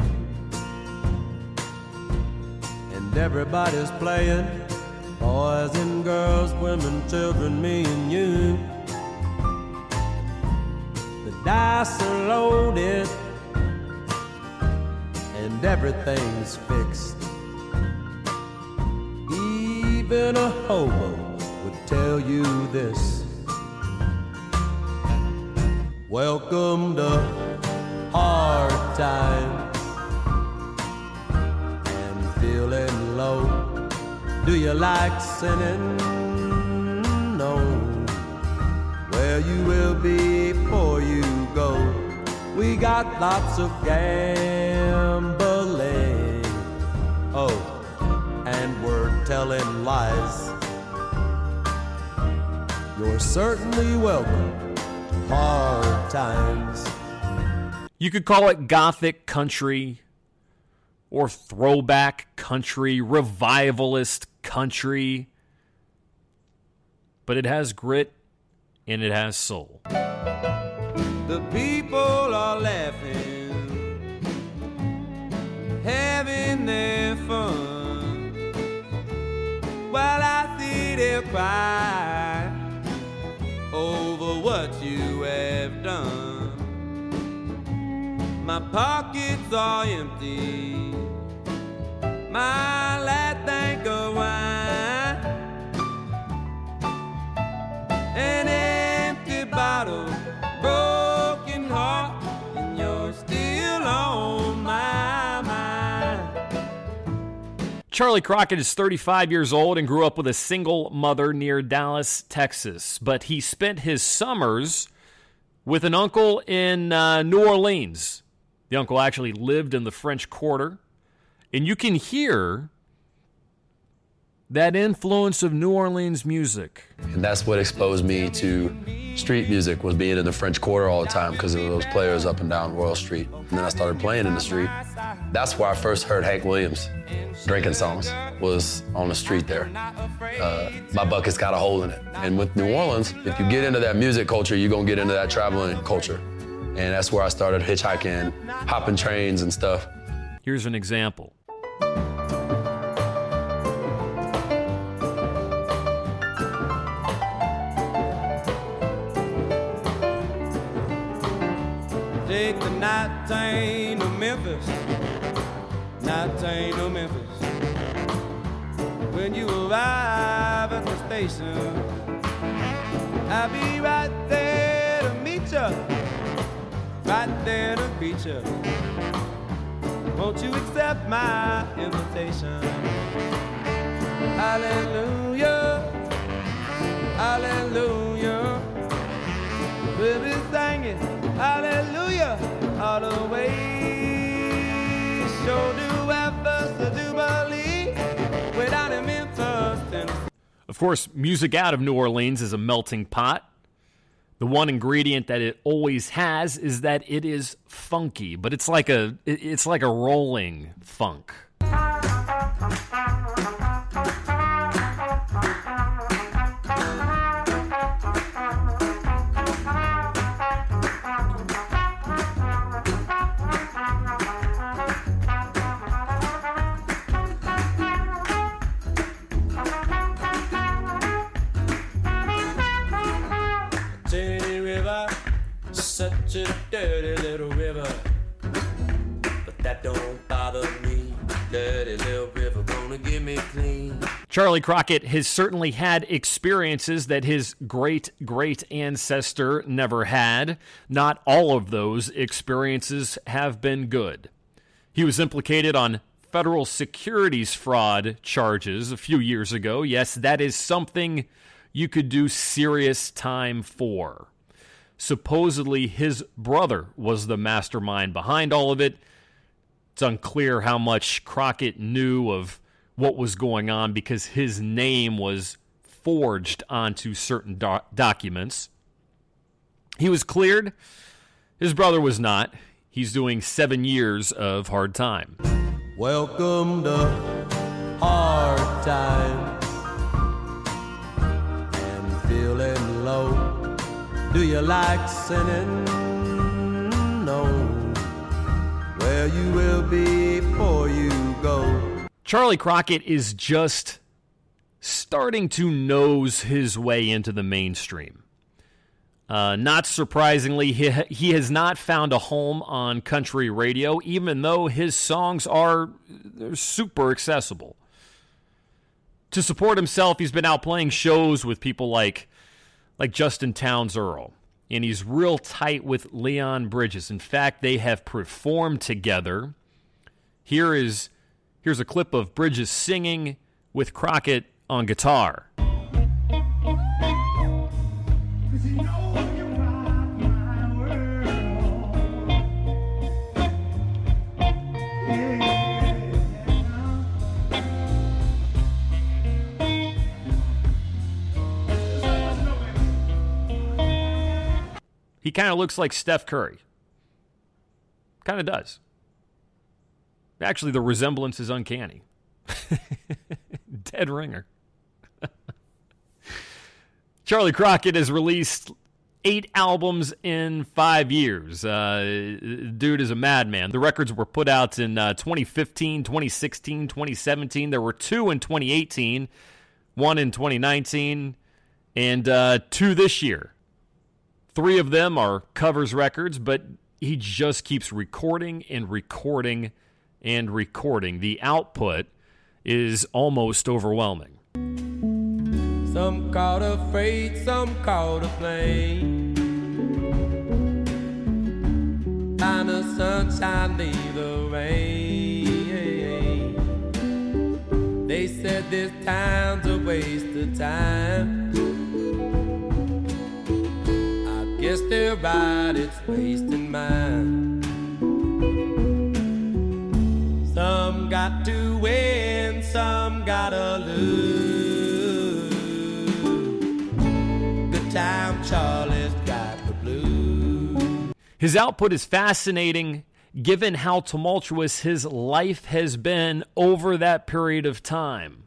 and everybody's playing, boys and girls, women, children, me and you. The dice are loaded and everything's fixed. Even a hobo would tell you this. Welcome to hard times and feeling low. Do you like sinning? No. Well, you will be before you go. We got lots of gambling. Oh, and we're telling lies. You're certainly welcome. Hard times. You could call it gothic country or throwback country, revivalist country, but it has grit and it has soul. The people are laughing, having their fun, while I see them cry over what you have done. My pockets are empty, my last tank of wine, and Charlie Crockett is 35 years old and grew up with a single mother near Dallas, Texas. But he spent his summers with an uncle in New Orleans. The uncle actually lived in the French Quarter. And you can hear that influence of New Orleans music. And that's what exposed me to street music, was being in the French Quarter all the time because of those players up and down Royal Street. And then I started playing in the street. That's where I first heard Hank Williams drinking songs, was on the street there. My Bucket's Got a Hole in It. And with New Orleans, if you get into that music culture, you're gonna get into that traveling culture. And that's where I started hitchhiking, hopping trains and stuff. Here's an example. Take the night train to Memphis, night train to Memphis. When you arrive at the station, I'll be right there to meet you, right there to greet you. Won't you accept my invitation? Hallelujah, hallelujah. We'll be singing hallelujah all the way. Sure do efforts to do believe way down in Memphis, Tennessee. Of course, music out of New Orleans is a melting pot. The one ingredient that it always has is that it is funky, but it's like a rolling funk. Such a dirty little river, but that don't bother me. Dirty little river gonna get me clean. Charlie Crockett has certainly had experiences that his great ancestor never had. Not all of those experiences have been good. He was implicated on federal securities fraud charges a few years ago. Yes, that is something you could do serious time for. Supposedly, his brother was the mastermind behind all of it. It's unclear how much Crockett knew of what was going on because his name was forged onto certain documents. He was cleared. His brother was not. He's doing 7 years of hard time. Welcome to hard times and feeling low. Do you like sinning? No. Where you will be before you go. Charlie Crockett is just starting to nose his way into the mainstream. Not surprisingly, he has not found a home on country radio, even though his songs are super accessible. To support himself, he's been out playing shows with people like Justin Townes Earl, and he's real tight with Leon Bridges. In fact, they have performed together. Here's a clip of Bridges singing with Crockett on guitar. He kind of looks like Steph Curry. Kind of does. Actually, the resemblance is uncanny. Dead ringer. Charlie Crockett has released 8 albums in 5 years. Dude is a madman. The records were put out in 2015, 2016, 2017. There were 2 in 2018, 1 in 2019, and 2 this year. 3 of them are covers records, but he just keeps recording and recording and recording. The output is almost overwhelming. Some called a freight, some called a plane. Find the sunshine, leave the rain. said this town's a waste of time. I guess they're right, it's wasting mine. Some got to win, some gotta lose. Good time Charlie's got the blues. His output is fascinating given how tumultuous his life has been over that period of time.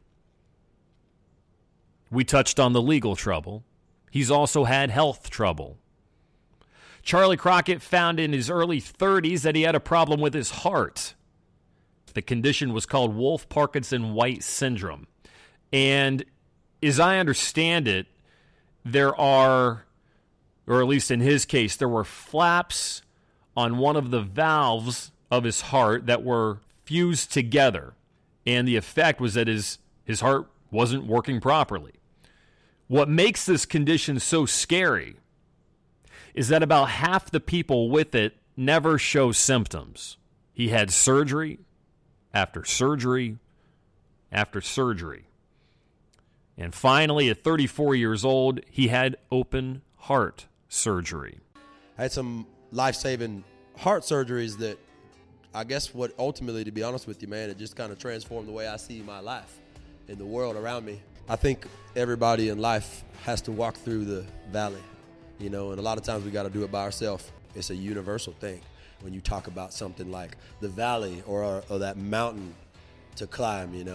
We touched on the legal trouble. He's also had health trouble. Charlie Crockett found in his early 30s that he had a problem with his heart. The condition was called Wolff-Parkinson-White syndrome. And as I understand it, there are, or at least in his case, there were flaps on one of the valves of his heart that were fused together. And the effect was that his heart wasn't working properly. What makes this condition so scary is that about half the people with it never show symptoms. He had surgery after surgery after surgery. And finally, at 34 years old, he had open heart surgery. I had some life-saving heart surgeries that I guess what ultimately, to be honest with you, man, it just kind of transformed the way I see my life and the world around me. I think everybody in life has to walk through the valley, you know, and a lot of times we got to do it by ourselves. It's a universal thing. When you talk about something like the valley or that mountain to climb, and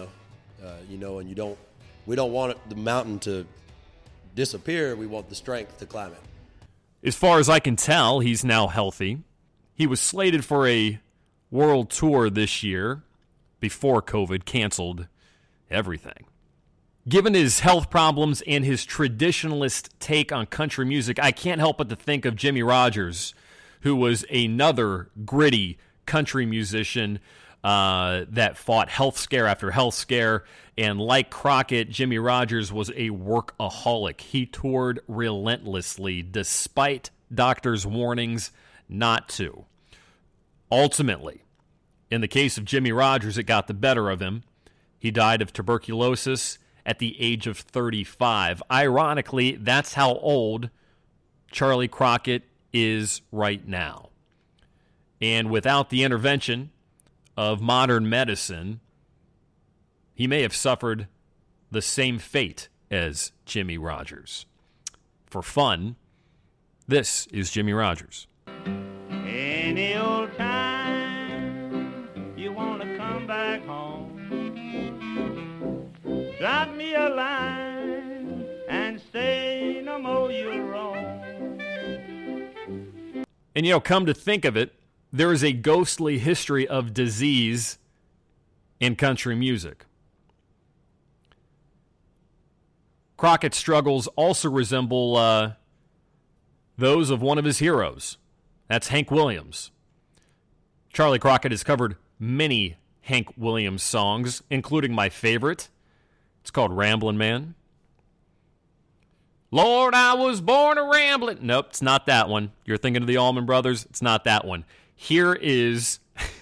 we don't want the mountain to disappear. We want the strength to climb it. As far as I can tell, he's now healthy. He was slated for a world tour this year before COVID canceled everything. Given his health problems and his traditionalist take on country music, I can't help but to think of Jimmie Rodgers, who was another gritty country musician that fought health scare after health scare. And like Crockett, Jimmie Rodgers was a workaholic. He toured relentlessly despite doctors' warnings not to. Ultimately, in the case of Jimmie Rodgers, it got the better of him. He died of tuberculosis at the age of 35. Ironically, that's how old Charlie Crockett is right now. And without the intervention of modern medicine, he may have suffered the same fate as Jimmie Rodgers. For fun, this is Jimmie Rodgers. Any old time you want to come back home, drop me a line and say no more you're wrong. And, come to think of it, there is a ghostly history of disease in country music. Crockett's struggles also resemble those of one of his heroes. That's Hank Williams. Charlie Crockett has covered many Hank Williams songs, including my favorite. It's called Ramblin' Man. Lord, I was born a ramblin'. Nope, it's not that one. You're thinking of the Allman Brothers. It's not that one. Here is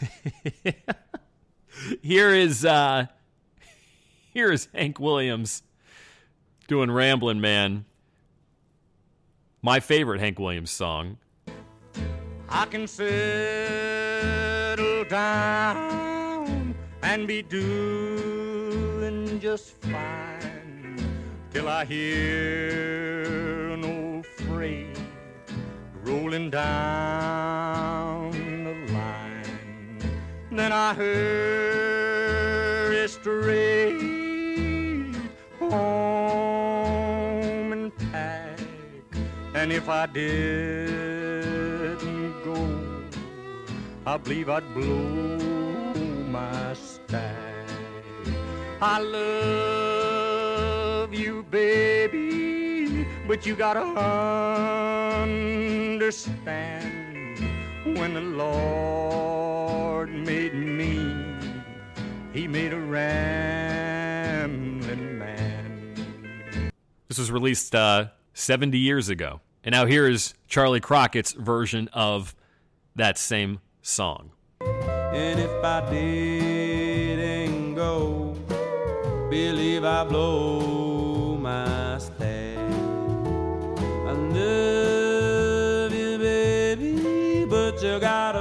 Hank Williams doing Ramblin' Man. My favorite Hank Williams song. I can settle down and be doing just fine till I hear an old freight rolling down the line. Then I hurry straight home and pack, and if I didn't go, I believe I'd blow my stack. I love you, baby, but you gotta understand, when the Lord made me, he made a rambling man. This was released 70 years ago. And now here is Charlie Crockett's version of that same song. And if I didn't go, believe I blow my staff. I love you, baby, but you gotta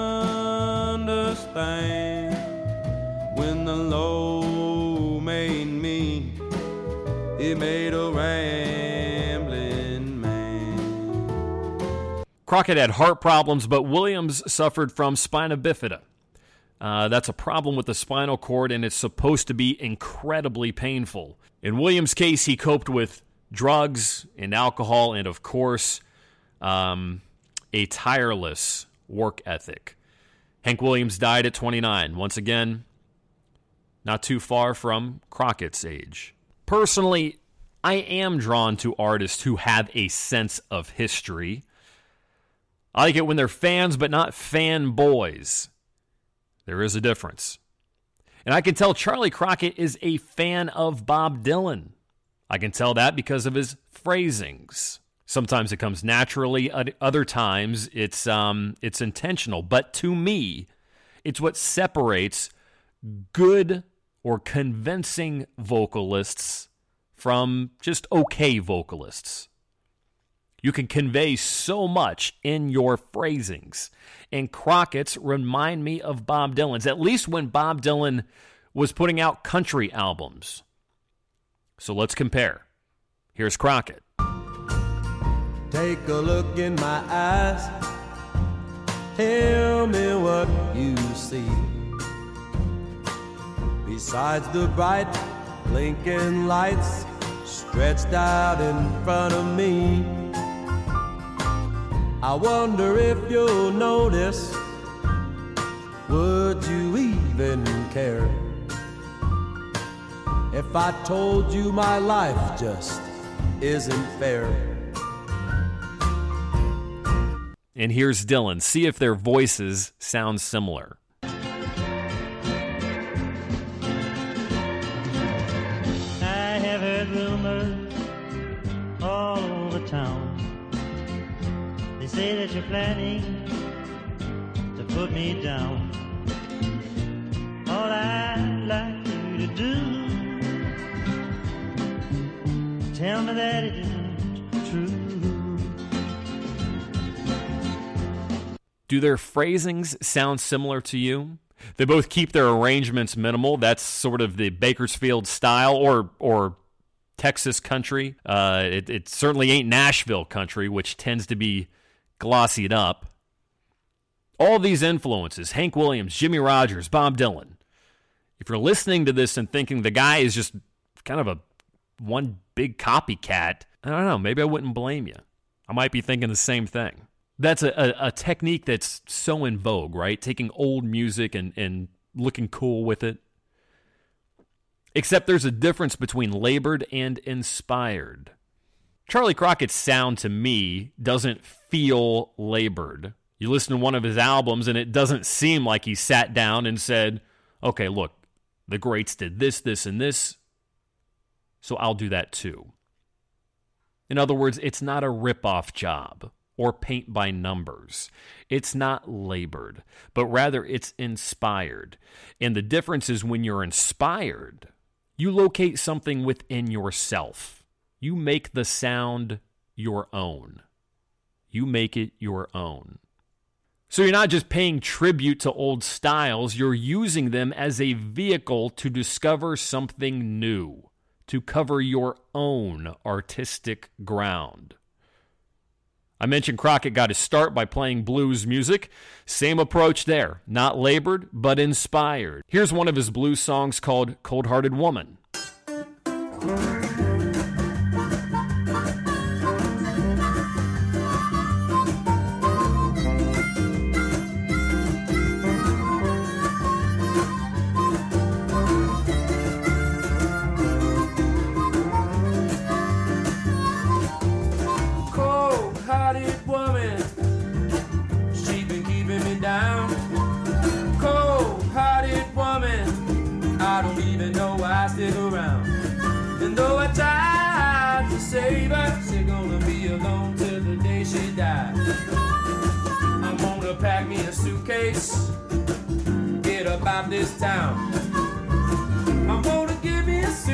understand, when the Lord made me, He made a rambling man. Crockett had heart problems, but Williams suffered from spina bifida. That's a problem with the spinal cord, and it's supposed to be incredibly painful. In Williams' case, he coped with drugs and alcohol and, of course, a tireless work ethic. Hank Williams died at 29. Once again, not too far from Crockett's age. Personally, I am drawn to artists who have a sense of history. I like it when they're fans, but not fanboys. There is a difference. And I can tell Charlie Crockett is a fan of Bob Dylan. I can tell that because of his phrasings. Sometimes it comes naturally, other times it's intentional. But to me, it's what separates good or convincing vocalists from just okay vocalists. You can convey so much in your phrasings. And Crockett's remind me of Bob Dylan's, at least when Bob Dylan was putting out country albums. So let's compare. Here's Crockett. Take a look in my eyes, tell me what you see. Besides the bright blinking lights stretched out in front of me, I wonder if you'll notice, would you even care if I told you my life just isn't fair? And here's Dylan. See if their voices sound similar. I have heard rumors all over town. They say that you're planning to put me down. All I'd like you to do, tell me that it isn't true. Do their phrasings sound similar to you? They both keep their arrangements minimal. That's sort of the Bakersfield style or Texas country. It certainly ain't Nashville country, which tends to be glossied up. All these influences, Hank Williams, Jimmie Rodgers, Bob Dylan. If you're listening to this and thinking the guy is just kind of a one big copycat, I don't know, maybe I wouldn't blame you. I might be thinking the same thing. That's a technique that's so in vogue, right? Taking old music and looking cool with it. Except there's a difference between labored and inspired. Charlie Crockett's sound, to me, doesn't feel labored. You listen to one of his albums, and it doesn't seem like he sat down and said, okay, look, the greats did this, this, and this, so I'll do that too. In other words, it's not a rip-off job or paint by numbers. It's not labored, but rather it's inspired. And the difference is when you're inspired, you locate something within yourself. You make the sound your own. You make it your own. So you're not just paying tribute to old styles, you're using them as a vehicle to discover something new, to cover your own artistic ground. I mentioned Crockett got his start by playing blues music. Same approach there. Not labored, but inspired. Here's one of his blues songs called Cold-Hearted Woman. Stick around. And though I tried to save her, she's gonna be alone till the day she dies. I'm gonna pack me a suitcase, get up out this town. I'm gonna give me a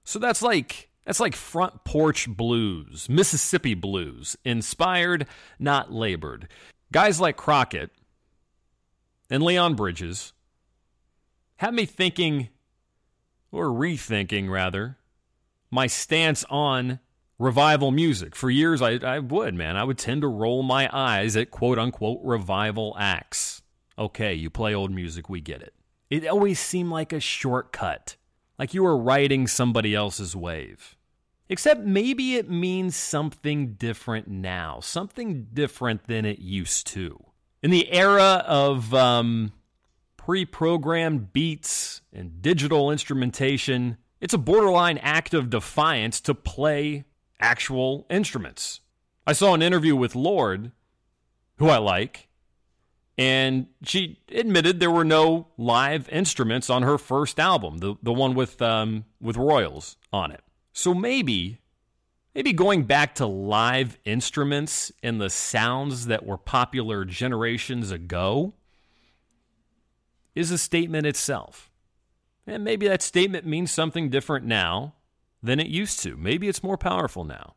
So that's like front porch blues, Mississippi blues, inspired, not labored. Guys like Crockett and Leon Bridges have me thinking, or rethinking rather, my stance on revival music. For years, I would tend to roll my eyes at quote-unquote revival acts. Okay, you play old music, we get it. It always seemed like a shortcut, like you were riding somebody else's wave. Except maybe it means something different now, something different than it used to. In the era of pre-programmed beats and digital instrumentation, it's a borderline act of defiance to play actual instruments. I saw an interview with Lorde, who I like, and she admitted there were no live instruments on her first album, the one with Royals on it. So maybe going back to live instruments and the sounds that were popular generations ago is a statement itself. And maybe that statement means something different now than it used to. Maybe it's more powerful now.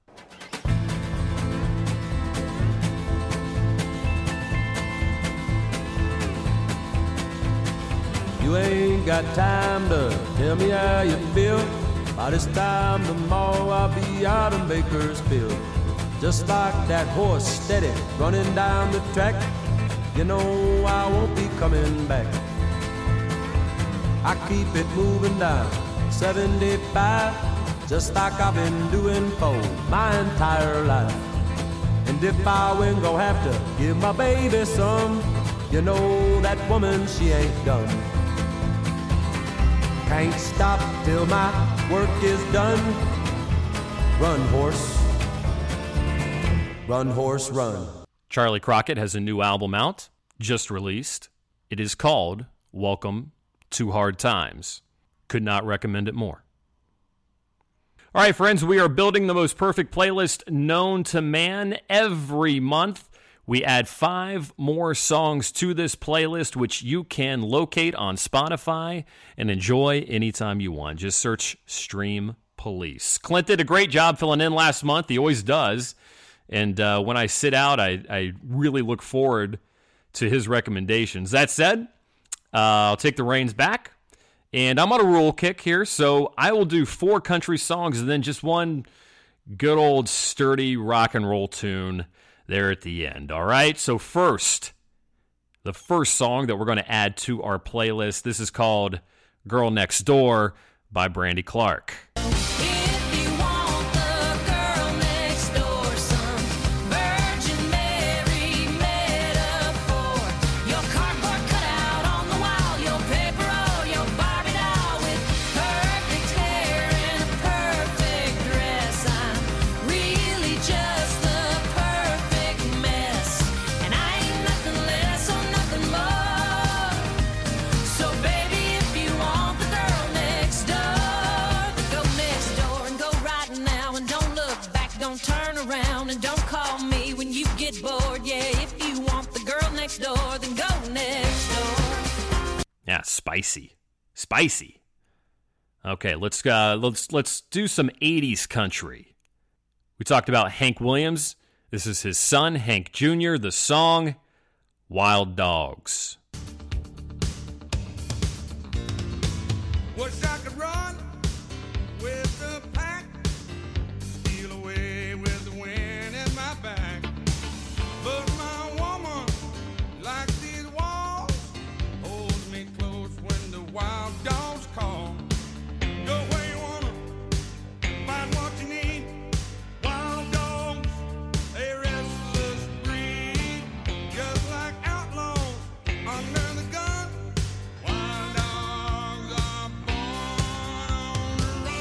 You ain't got time to tell me how you feel. By this time tomorrow I'll be out of Bakersfield. Just like that horse steady running down the track. You know I won't be coming back. I keep it moving down 75, just like I've been doing for my entire life. And if I win, go have to give my baby some. You know that woman, she ain't done. Can't stop till my work is done. Run, horse. Run, horse, run. Charlie Crockett has a new album out, just released. It is called Welcome to Hard Times. Could not recommend it more. All right, friends, we are building the most perfect playlist known to man. Every month, we add 5 more songs to this playlist, which you can locate on Spotify and enjoy anytime you want. Just search Stream Police. Clint did a great job filling in last month. He always does. And when I sit out, I really look forward to his recommendations. That said, I'll take the reins back. And I'm on a rule kick here, so I will do 4 country songs and then just one good old sturdy rock and roll tune there at the end. All right, so the first song that we're going to add to our playlist, this is called Girl Next Door by Brandy Clark. Yeah, spicy. Okay, let's do some 80s country. We talked about Hank Williams. This is his son, Hank Jr., the song Wild Dogs. Wish I could run with the pack, steal away with the wind in my back. But my woman, like these walls, holds me close when the wild dogs call. Go where you wanna, find what you need. Wild dogs, a restless breed, just like outlaws under the gun. Wild dogs are born on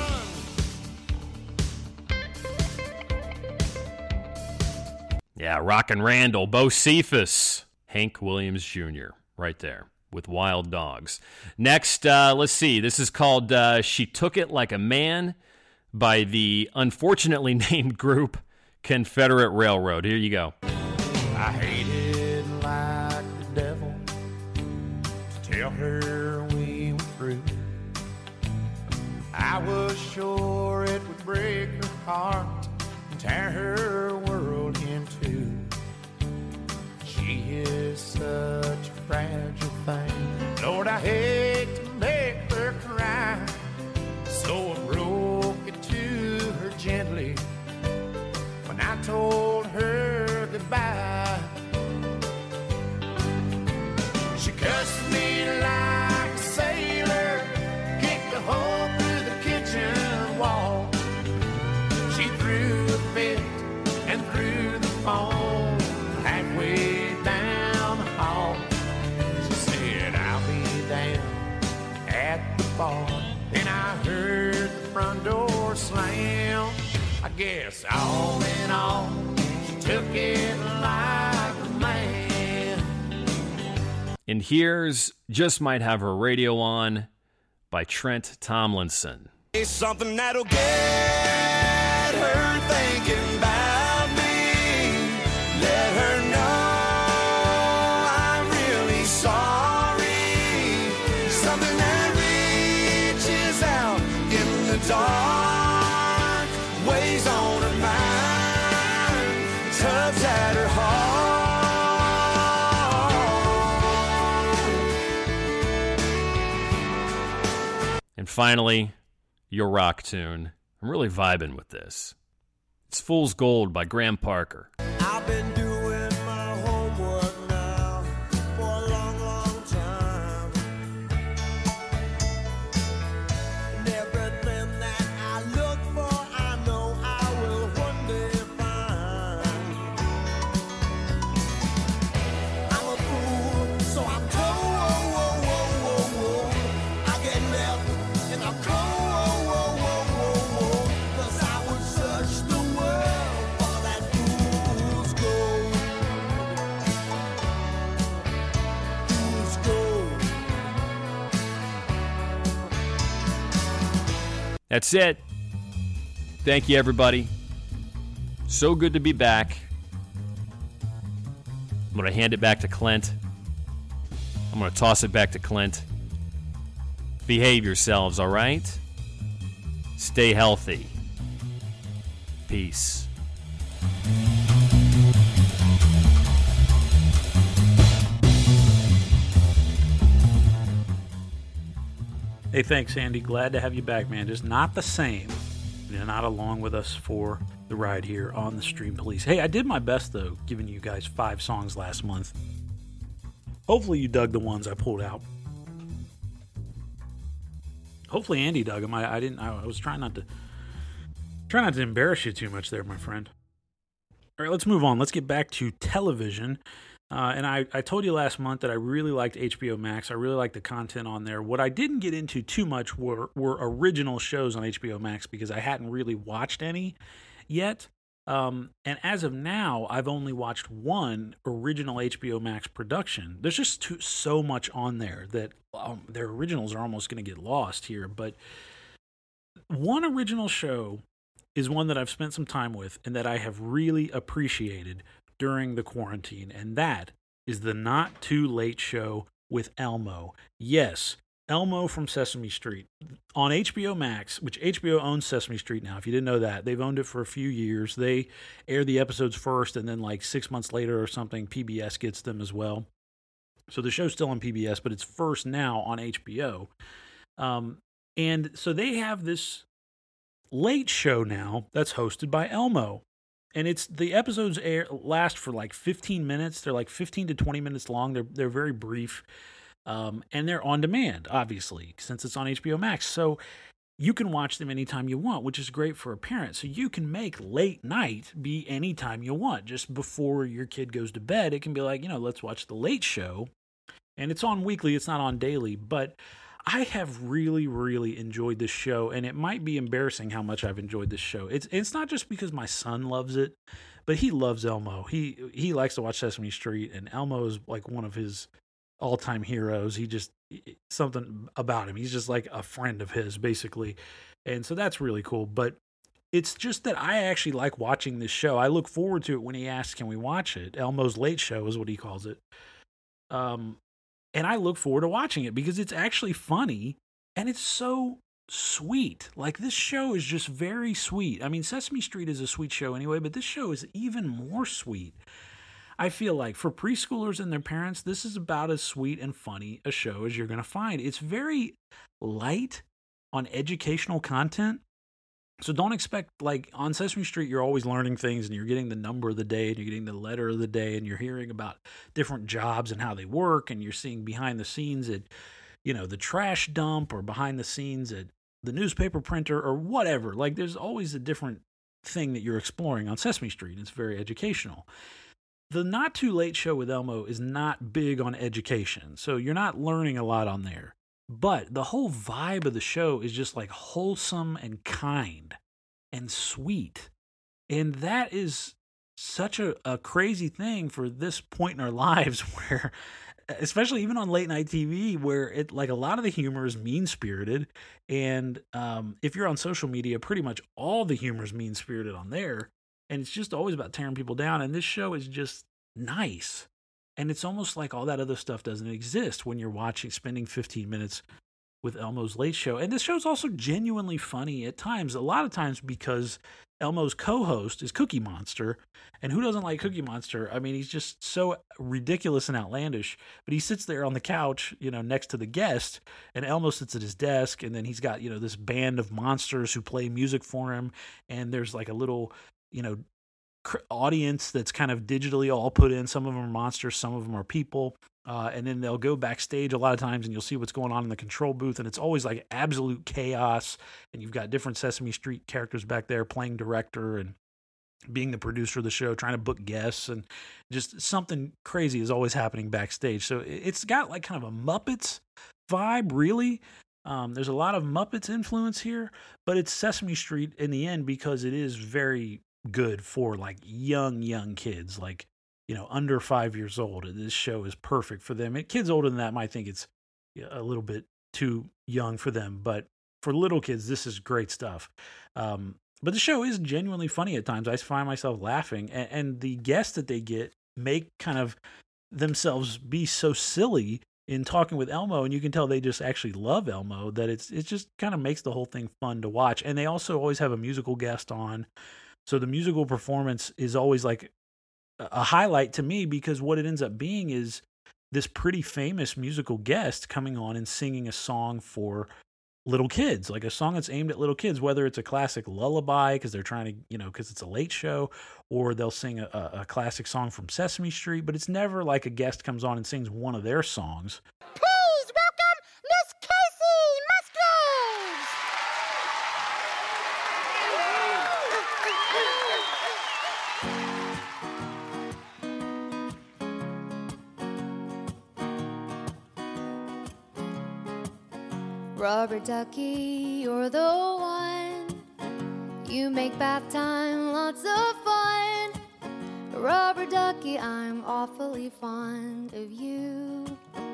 the run. Yeah, Rockin' Randall, Bo Cephas, Hank Williams Jr. right there with Wild Dogs. Next, let's see. This is called She Took It Like a Man by the unfortunately named group Confederate Railroad. Here you go. I hated like the devil to tell her we were through. I was sure it would break her heart and tear her world in two. She is such a fragile thing. Lord, I hate to make her cry. So I broke it to her gently when I told her goodbye. She cussed me like a sailor, kicked a hole through the kitchen wall. She threw a fit and threw the phone halfway down the hall. She said, I'll be down at the bar. Then I heard the front door slam. I guess all in all, she took it like a man. And here's Just Might Have Her Radio On by Trent Tomlinson. It's something that'll get her thinking about me. Let her know I'm really sorry. Something that reaches out in the dark, weighs on her mind, tugs at her heart. And finally, your rock tune. I'm really vibing with this. It's Fool's Gold by Graham Parker. I've been doing my homework now for a long, long time. And everything that I look for, I know I will one day find. I'm a fool, so I'm cold. I get left in a cold. 'Cause I would search the world for that fool's gold. Fool's gold. That's it. Thank you, everybody. So good to be back. I'm going to hand it back to Clint. I'm going to toss it back to Clint. Behave yourselves, all right? Stay healthy. Peace. Hey, thanks, Andy. Glad to have you back, man. Just not the same. You're not along with us for the ride here on the Stream Police. Hey, I did my best, though, giving you guys 5 songs last month. Hopefully you dug the ones I pulled out. Hopefully Andy dug them. I didn't. I was trying not to embarrass you too much there, my friend. All right, let's move on. Let's get back to television. And I told you last month that I really liked HBO Max. I really liked the content on there. What I didn't get into too much were original shows on HBO Max because I hadn't really watched any yet. And as of now, I've only watched one original HBO Max production. There's just so much on there that their originals are almost going to get lost here. But one original show is one that I've spent some time with and that I have really appreciated during the quarantine, and that is the Not Too Late Show with Elmo. Yes, Elmo from Sesame Street on HBO Max, which HBO owns Sesame Street now. If you didn't know that, they've owned it for a few years. They air the episodes first, and then like 6 months later or something, PBS gets them as well. So the show's still on PBS, but it's first now on HBO. And so they have this late show now that's hosted by Elmo. And it's the episodes last for like 15 minutes. They're like 15 to 20 minutes long. They're very brief. And they're on demand, obviously, since it's on HBO Max. So you can watch them anytime you want, which is great for a parent. So you can make late night be anytime you want. Just before your kid goes to bed, it can be like, let's watch The Late Show. And it's on weekly. It's not on daily. But I have really, really enjoyed this show, and it might be embarrassing how much I've enjoyed this show. It's not just because my son loves it, but he loves Elmo. He likes to watch Sesame Street, and Elmo is like one of his all-time heroes. Something about him. He's just like a friend of his, basically. And so that's really cool. But it's just that I actually like watching this show. I look forward to it when he asks, can we watch it? Elmo's Late Show is what he calls it. And I look forward to watching it because it's actually funny and it's so sweet. Like, this show is just very sweet. I mean, Sesame Street is a sweet show anyway, but this show is even more sweet. I feel like for preschoolers and their parents, this is about as sweet and funny a show as you're going to find. It's very light on educational content. So don't expect, like, on Sesame Street, you're always learning things and you're getting the number of the day and you're getting the letter of the day and you're hearing about different jobs and how they work, and you're seeing behind the scenes at, you know, the trash dump, or behind the scenes at the newspaper printer, or whatever. Like, there's always a different thing that you're exploring on Sesame Street. It's very educational. The Not Too Late Show with Elmo is not big on education, so you're not learning a lot on there. But the whole vibe of the show is just like wholesome and kind and sweet. And that is such a crazy thing for this point in our lives, where, especially even on late night TV, where it, like, a lot of the humor is mean-spirited. And if you're on social media, pretty much all the humor is mean-spirited on there. And it's just always about tearing people down. And this show is just nice. And it's almost like all that other stuff doesn't exist when you're spending 15 minutes with Elmo's Late Show. And this show's also genuinely funny at times, a lot of times, because Elmo's co-host is Cookie Monster. And who doesn't like Cookie Monster? I mean, he's just so ridiculous and outlandish. But he sits there on the couch, you know, next to the guest, and Elmo sits at his desk, and then he's got, you know, this band of monsters who play music for him. And there's like a little, you know, audience that's kind of digitally all put in. Some of them are monsters, some of them are people, and then they'll go backstage a lot of times and you'll see what's going on in the control booth, and it's always like absolute chaos, and you've got different Sesame Street characters back there playing director and being the producer of the show, trying to book guests, and just something crazy is always happening backstage. So it's got like kind of a Muppets vibe, really. There's a lot of Muppets influence here, but it's Sesame Street in the end, because it is very good for like young kids, like, you know, under 5 years old. This show is perfect for them. And kids older than that might think it's a little bit too young for them, but for little kids, this is great stuff. But the show is genuinely funny at times. I find myself laughing, and the guests that they get make kind of themselves be so silly in talking with Elmo, and you can tell they just actually love Elmo, that it just kind of makes the whole thing fun to watch. And they also always have a musical guest on. So the musical performance is always like a highlight to me, because what it ends up being is this pretty famous musical guest coming on and singing a song for little kids, like a song that's aimed at little kids, whether it's a classic lullaby because they're trying to, you know, because it's a late show, or they'll sing a classic song from Sesame Street, but it's never like a guest comes on and sings one of their songs. Please welcome Miss Casey Musgraves! Rubber ducky, you're the one. You make bath time lots of fun. Rubber ducky, I'm awfully fond of you.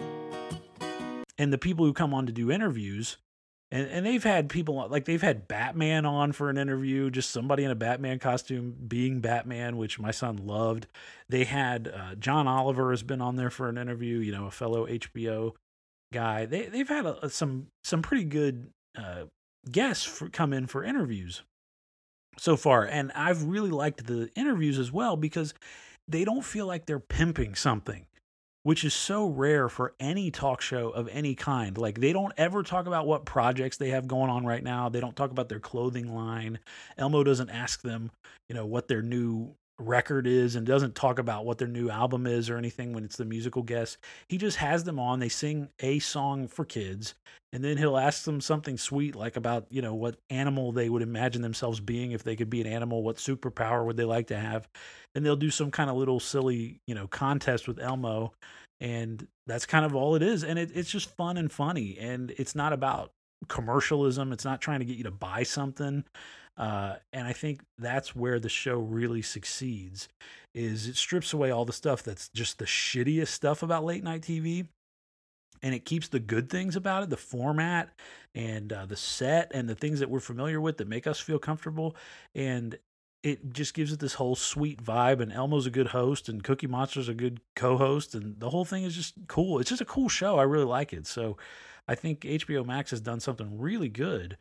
And the people who come on to do interviews, and they've had people, like they've had Batman on for an interview, just somebody in a Batman costume being Batman, which my son loved. They had John Oliver has been on there for an interview, you know, a fellow HBO guy. They've had some pretty good guests come in for interviews so far, and I've really liked the interviews as well, because they don't feel like they're pimping something, which is so rare for any talk show of any kind. Like, they don't ever talk about what projects they have going on right now. They don't talk about their clothing line. Elmo doesn't ask them, you know, what their new record is, and doesn't talk about what their new album is or anything when it's the musical guest. He just has them on. They sing a song for kids, and then he'll ask them something sweet, like about, you know, what animal they would imagine themselves being if they could be an animal, what superpower would they like to have, and they'll do some kind of little silly, you know, contest with Elmo, and that's kind of all it is. And it's just fun and funny, and it's not about commercialism. It's not trying to get you to buy something. And I think that's where the show really succeeds, is it strips away all the stuff that's just the shittiest stuff about late night TV, and it keeps the good things about it, the format and the set and the things that we're familiar with that make us feel comfortable. And it just gives it this whole sweet vibe, and Elmo's a good host, and Cookie Monster's a good co-host, and the whole thing is just cool. It's just a cool show. I really like it. So I think HBO Max has done something really good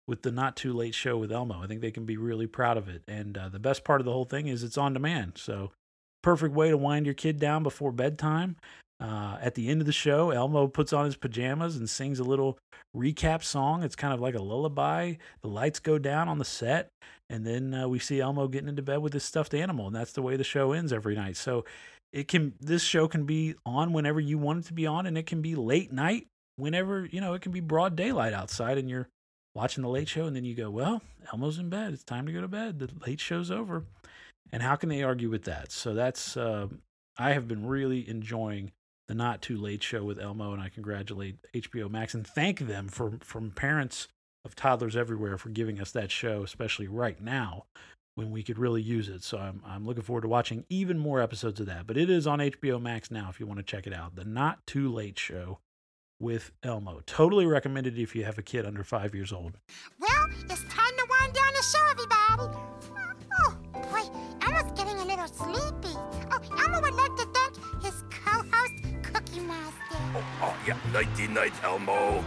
with the Not Too Late Show with Elmo. I think they can be really proud of it. And the best part of the whole thing is it's on demand. So perfect way to wind your kid down before bedtime. At the end of the show, Elmo puts on his pajamas and sings a little recap song. It's kind of like a lullaby. The lights go down on the set, and then we see Elmo getting into bed with his stuffed animal, and that's the way the show ends every night. So this show can be on whenever you want it to be on, and it can be late night whenever, it can be broad daylight outside, and you're watching the late show, and then you go, well, Elmo's in bed. It's time to go to bed. The late show's over. And how can they argue with that? So that's, I have been really enjoying the Not Too Late Show with Elmo, and I congratulate HBO Max and thank them from parents of toddlers everywhere for giving us that show, especially right now when we could really use it. So I'm looking forward to watching even more episodes of that. But it is on HBO Max now if you want to check it out. The Not Too Late Show with Elmo. Totally recommended if you have a kid under 5 years old. Well, it's time to wind down the show, everybody. Oh, boy, Elmo's getting a little sleepy. Oh, Elmo would like to thank his co-host, Cookie Master. Oh, yeah, nighty-night, Elmo.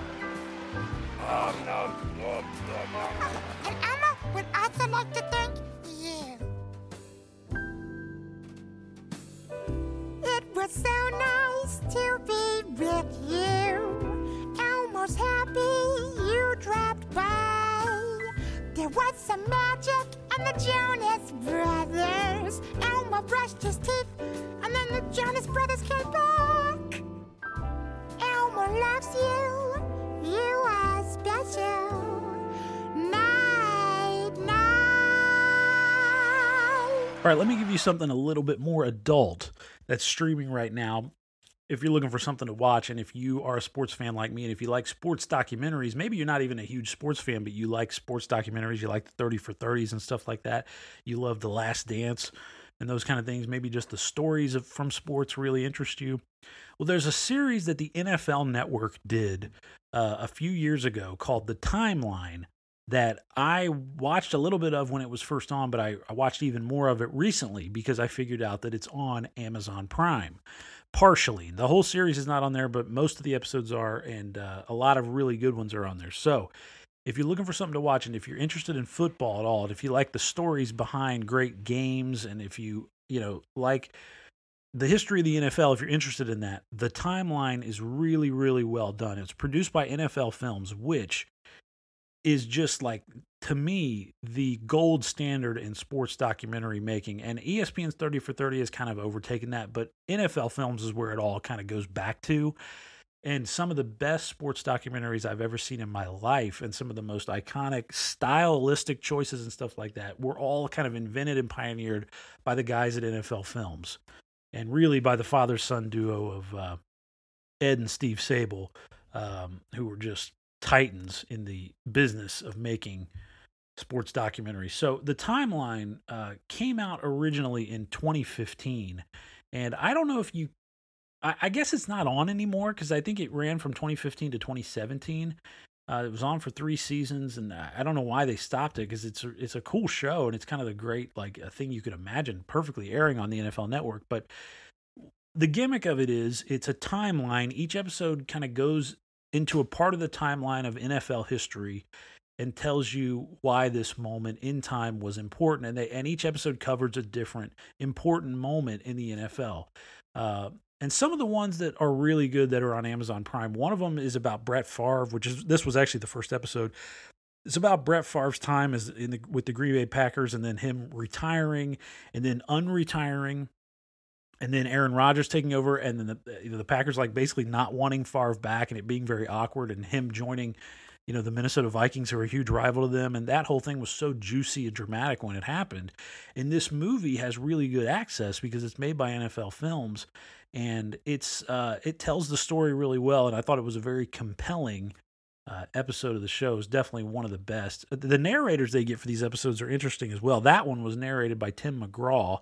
And Elmo would also like to thank you. It was so nice to be with you. Elmo's happy you dropped by. There was some magic and the Jonas Brothers. Elmo brushed his teeth and then the Jonas Brothers came back. Elmo loves you. You are special. Night, night. All right, let me give you something a little bit more adult that's streaming right now. If you're looking for something to watch, and if you are a sports fan like me, and if you like sports documentaries, maybe you're not even a huge sports fan, but you like sports documentaries, you like the 30 for 30s and stuff like that. You love The Last Dance and those kind of things. Maybe just the stories from sports really interest you. Well, there's a series that the NFL Network did a few years ago called The Timeline that I watched a little bit of when it was first on, but I watched even more of it recently because I figured out that it's on Amazon Prime. Partially. The whole series is not on there, but most of the episodes are, and a lot of really good ones are on there. So if you're looking for something to watch, and if you're interested in football at all, and if you like the stories behind great games, and if you like the history of the NFL, if you're interested in that, The Timeline is really, really well done. It's produced by NFL Films, which is just like, to me, the gold standard in sports documentary making. And ESPN's 30 for 30 has kind of overtaken that, but NFL Films is where it all kind of goes back to. And some of the best sports documentaries I've ever seen in my life, and some of the most iconic stylistic choices and stuff like that, were all kind of invented and pioneered by the guys at NFL Films. And really by the father-son duo of Ed and Steve Sable, who were just titans in the business of making sports documentaries. So The Timeline came out originally in 2015, and I don't know if I guess it's not on anymore because I think it ran from 2015 to 2017. It was on for 3 seasons, and I don't know why they stopped it because it's a cool show, and it's kind of the great, like, a thing you could imagine perfectly airing on the NFL Network. But the gimmick of it is it's a timeline. Each episode kind of goes into a part of the timeline of NFL history and tells you why this moment in time was important. And each episode covers a different important moment in the NFL. And some of the ones that are really good that are on Amazon Prime, one of them is about Brett Favre, this was actually the first episode. It's about Brett Favre's time with the Green Bay Packers, and then him retiring and then unretiring, and then Aaron Rodgers taking over, and then the Packers like basically not wanting Favre back and it being very awkward, and him joining the Minnesota Vikings, who are a huge rival to them. And that whole thing was so juicy and dramatic when it happened. And this movie has really good access because it's made by NFL Films, and it tells the story really well. And I thought it was a very compelling episode of the show. It's definitely one of the best. The narrators they get for these episodes are interesting as well. That one was narrated by Tim McGraw,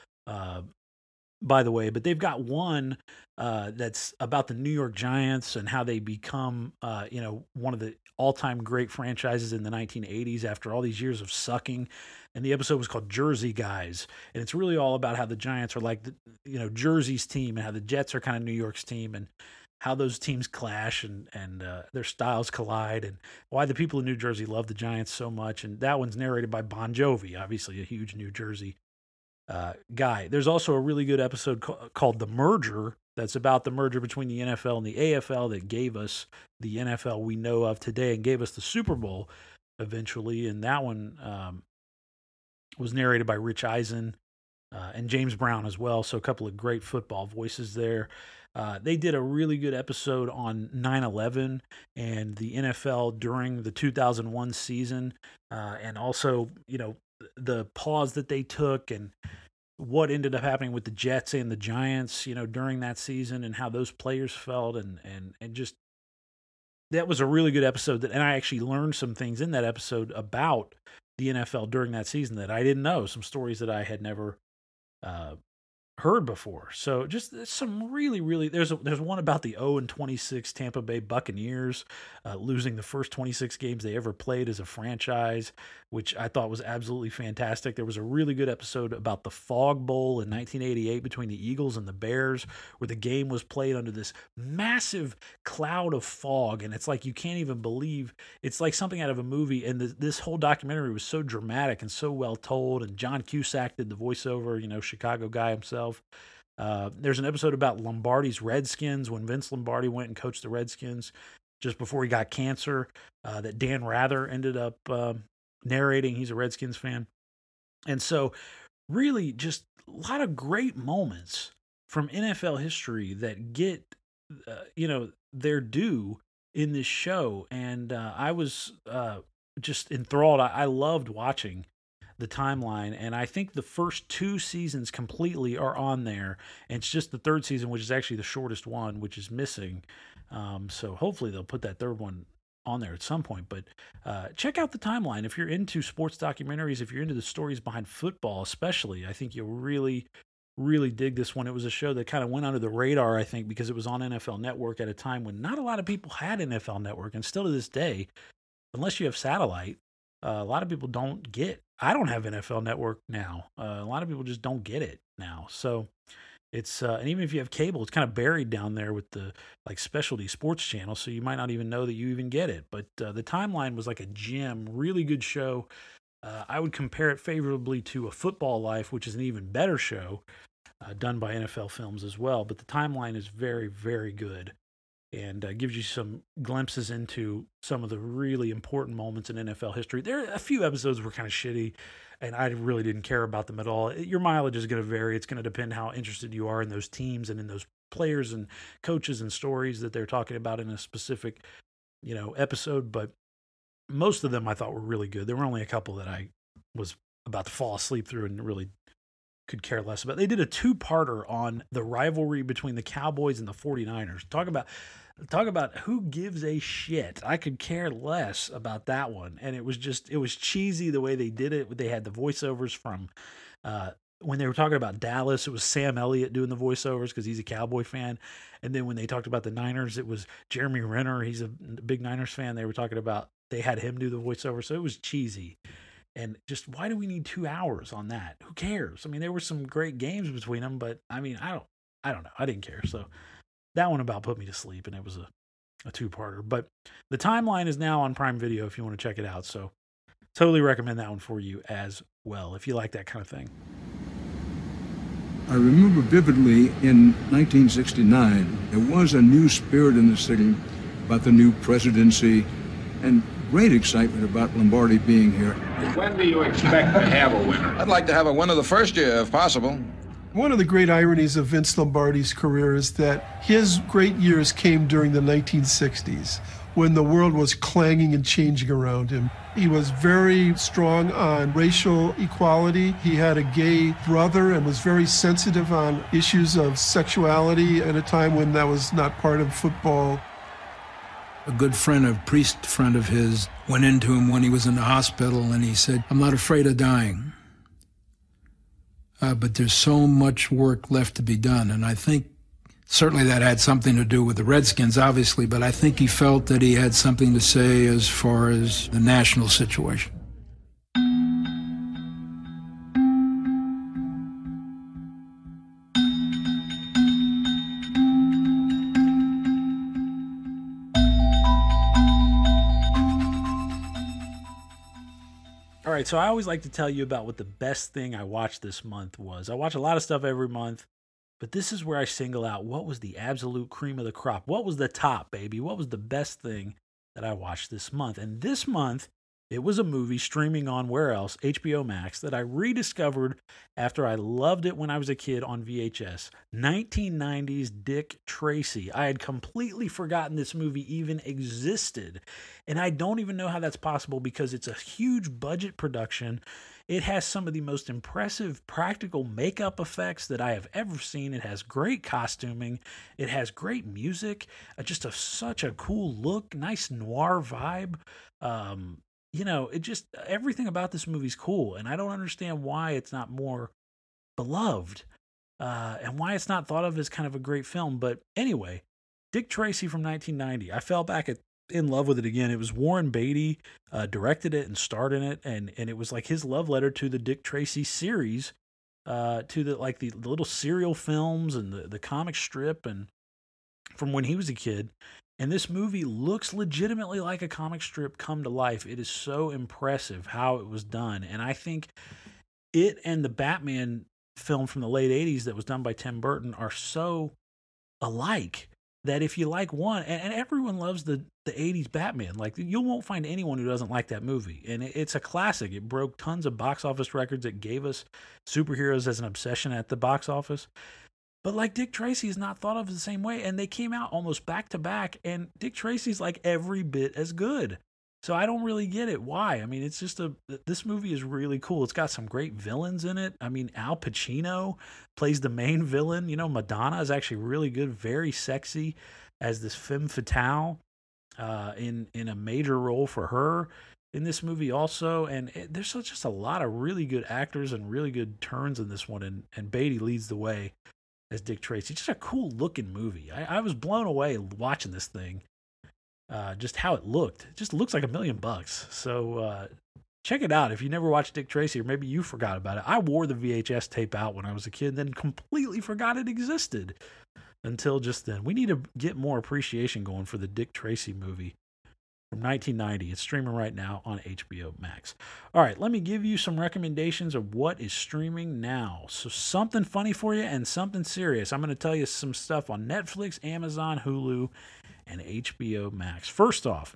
by the way, but they've got one that's about the New York Giants and how they become, one of the all-time great franchises in the 1980s after all these years of sucking. And the episode was called Jersey Guys. And it's really all about how the Giants are like, Jersey's team, and how the Jets are kind of New York's team. And how those teams clash and their styles collide, and why the people in New Jersey love the Giants so much. And that one's narrated by Bon Jovi, obviously a huge New Jersey guy. There's also a really good episode called The Merger that's about the merger between the NFL and the AFL that gave us the NFL we know of today and gave us the Super Bowl eventually. And that one was narrated by Rich Eisen and James Brown as well. So a couple of great football voices there. They did a really good episode on 9/11 and the NFL during the 2001 season, and also, the pause that they took and what ended up happening with the Jets and the Giants, during that season, and how those players felt, and just that was a really good episode. And I actually learned some things in that episode about the NFL during that season that I didn't know, some stories that I had never heard before. So just some really, there's one about the 0-26 Tampa Bay Buccaneers losing the first 26 games they ever played as a franchise, which I thought was absolutely fantastic. There was a really good episode about the Fog Bowl in 1988 between the Eagles and the Bears, where the game was played under this massive cloud of fog, and it's like you can't even believe it's like something out of a movie. And this whole documentary was so dramatic and so well told, and John Cusack did the voiceover, Chicago guy himself. There's an episode about Lombardi's Redskins, when Vince Lombardi went and coached the Redskins just before he got cancer, that Dan Rather ended up narrating. He's a Redskins fan. And so really just a lot of great moments from NFL history that get, their due in this show. And I was just enthralled. I loved watching the timeline, and I think the first 2 seasons completely are on there, and it's just the third season, which is actually the shortest one, which is missing. So hopefully they'll put that third one on there at some point. But check out the timeline if you're into sports documentaries, if you're into the stories behind football especially. I think you'll really dig this one. It was a show that kind of went under the radar, I think, because it was on NFL Network at a time when not a lot of people had NFL Network, and still to this day, unless you have satellite, a lot of people don't get. I don't have NFL Network now. A lot of people just don't get it now. So it's and even if you have cable, it's kind of buried down there with the specialty sports channels, so you might not even know that you even get it. But the timeline was like a gem, really good show. I would compare it favorably to A Football Life, which is an even better show done by NFL Films as well. But the timeline is very, very good, and gives you some glimpses into some of the really important moments in NFL history. There are a few episodes were kind of shitty, and I really didn't care about them at all. Your mileage is going to vary. It's going to depend how interested you are in those teams and in those players and coaches and stories that they're talking about in a specific, episode. But most of them I thought were really good. There were only a couple that I was about to fall asleep through and really could care less about. They did a 2-parter on the rivalry between the Cowboys and the 49ers. Talk about who gives a shit. I could care less about that one. And it was cheesy the way they did it. They had the voiceovers from when they were talking about Dallas, it was Sam Elliott doing the voiceovers because he's a Cowboy fan. And then when they talked about the Niners, it was Jeremy Renner. He's a big Niners fan. They were talking about, they had him do the voiceover. So it was cheesy. And just, why do we need 2 hours on that? Who cares? I mean, there were some great games between them, but I mean, I don't know. I didn't care. So that one about put me to sleep, and it was a 2-parter. But the timeline is now on Prime Video if you want to check it out. So totally recommend that one for you as well, if you like that kind of thing. I remember vividly in 1969, there was a new spirit in the city about the new presidency and great excitement about Lombardi being here. When do you expect to have a winner? I'd like to have a winner the first year, if possible. One of the great ironies of Vince Lombardi's career is that his great years came during the 1960s, when the world was clanging and changing around him. He was very strong on racial equality. He had a gay brother and was very sensitive on issues of sexuality at a time when that was not part of football. A good friend, a priest friend of his, went into him when he was in the hospital, and he said, "I'm not afraid of dying. But there's so much work left to be done." And I think certainly that had something to do with the Redskins, obviously, but I think he felt that he had something to say as far as the national situation. right, so I always like to tell you about what the best thing I watched this month was. I watch a lot of stuff every month, but this is where I single out what was the absolute cream of the crop. What was the top, baby? What was the best thing that I watched this month? And this month, it was a movie streaming on where else? HBO Max, that I rediscovered after I loved it when I was a kid on VHS. 1990's Dick Tracy. I had completely forgotten this movie even existed. And I don't even know how that's possible because it's a huge budget production. It has some of the most impressive practical makeup effects that I have ever seen. It has great costuming. It has great music. Such a cool look, nice noir vibe. Everything about this movie's cool, and I don't understand why it's not more beloved, and why it's not thought of as kind of a great film. But anyway, Dick Tracy from 1990. I fell back in love with it again. It was Warren Beatty directed it and starred in it, and it was like his love letter to the Dick Tracy series, to the little serial films and the comic strip, and from when he was a kid. And this movie looks legitimately like a comic strip come to life. It is so impressive how it was done. And I think it and the Batman film from the late 80s that was done by Tim Burton are so alike that if you like one, and everyone loves the 80s Batman, like you won't find anyone who doesn't like that movie. And it's a classic. It broke tons of box office records. It gave us superheroes as an obsession at the box office. But like Dick Tracy is not thought of the same way, and they came out almost back to back, and Dick Tracy's like every bit as good. So I don't really get it. Why? I mean, it's just this movie is really cool. It's got some great villains in it. I mean, Al Pacino plays the main villain. You know, Madonna is actually really good, very sexy as this femme fatale in a major role for her in this movie also. And there's just a lot of really good actors and really good turns in this one, and Beatty leads the way as Dick Tracy. Just a cool looking movie. I was blown away watching this thing. Just how it looked. It just looks like $1 million. So check it out if you never watched Dick Tracy, or maybe you forgot about it. I wore the VHS tape out when I was a kid, then completely forgot it existed until just then. We need to get more appreciation going for the Dick Tracy movie from 1990. It's streaming right now on HBO Max. All right, let me give you some recommendations of what is streaming now. So something funny for you and something serious. I'm going to tell you some stuff on Netflix, Amazon, Hulu, and HBO Max. First off,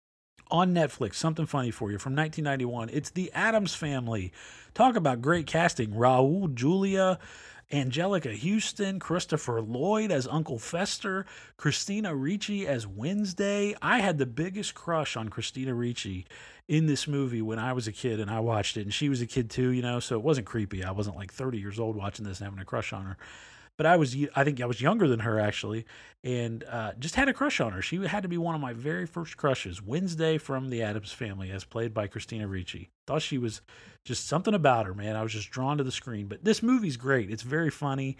on Netflix, something funny for you from 1991. It's The Addams Family. Talk about great casting. Raul Julia, Angelica Houston, Christopher Lloyd as Uncle Fester, Christina Ricci as Wednesday. I had the biggest crush on Christina Ricci in this movie when I was a kid, and I watched it, and she was a kid too, so it wasn't creepy. I wasn't like 30 years old watching this and having a crush on her. But I think I was younger than her, actually, and just had a crush on her. She had to be one of my very first crushes. Wednesday from The Addams Family, as played by Christina Ricci. Thought she was just something about her, man. I was just drawn to the screen. But this movie's great. It's very funny,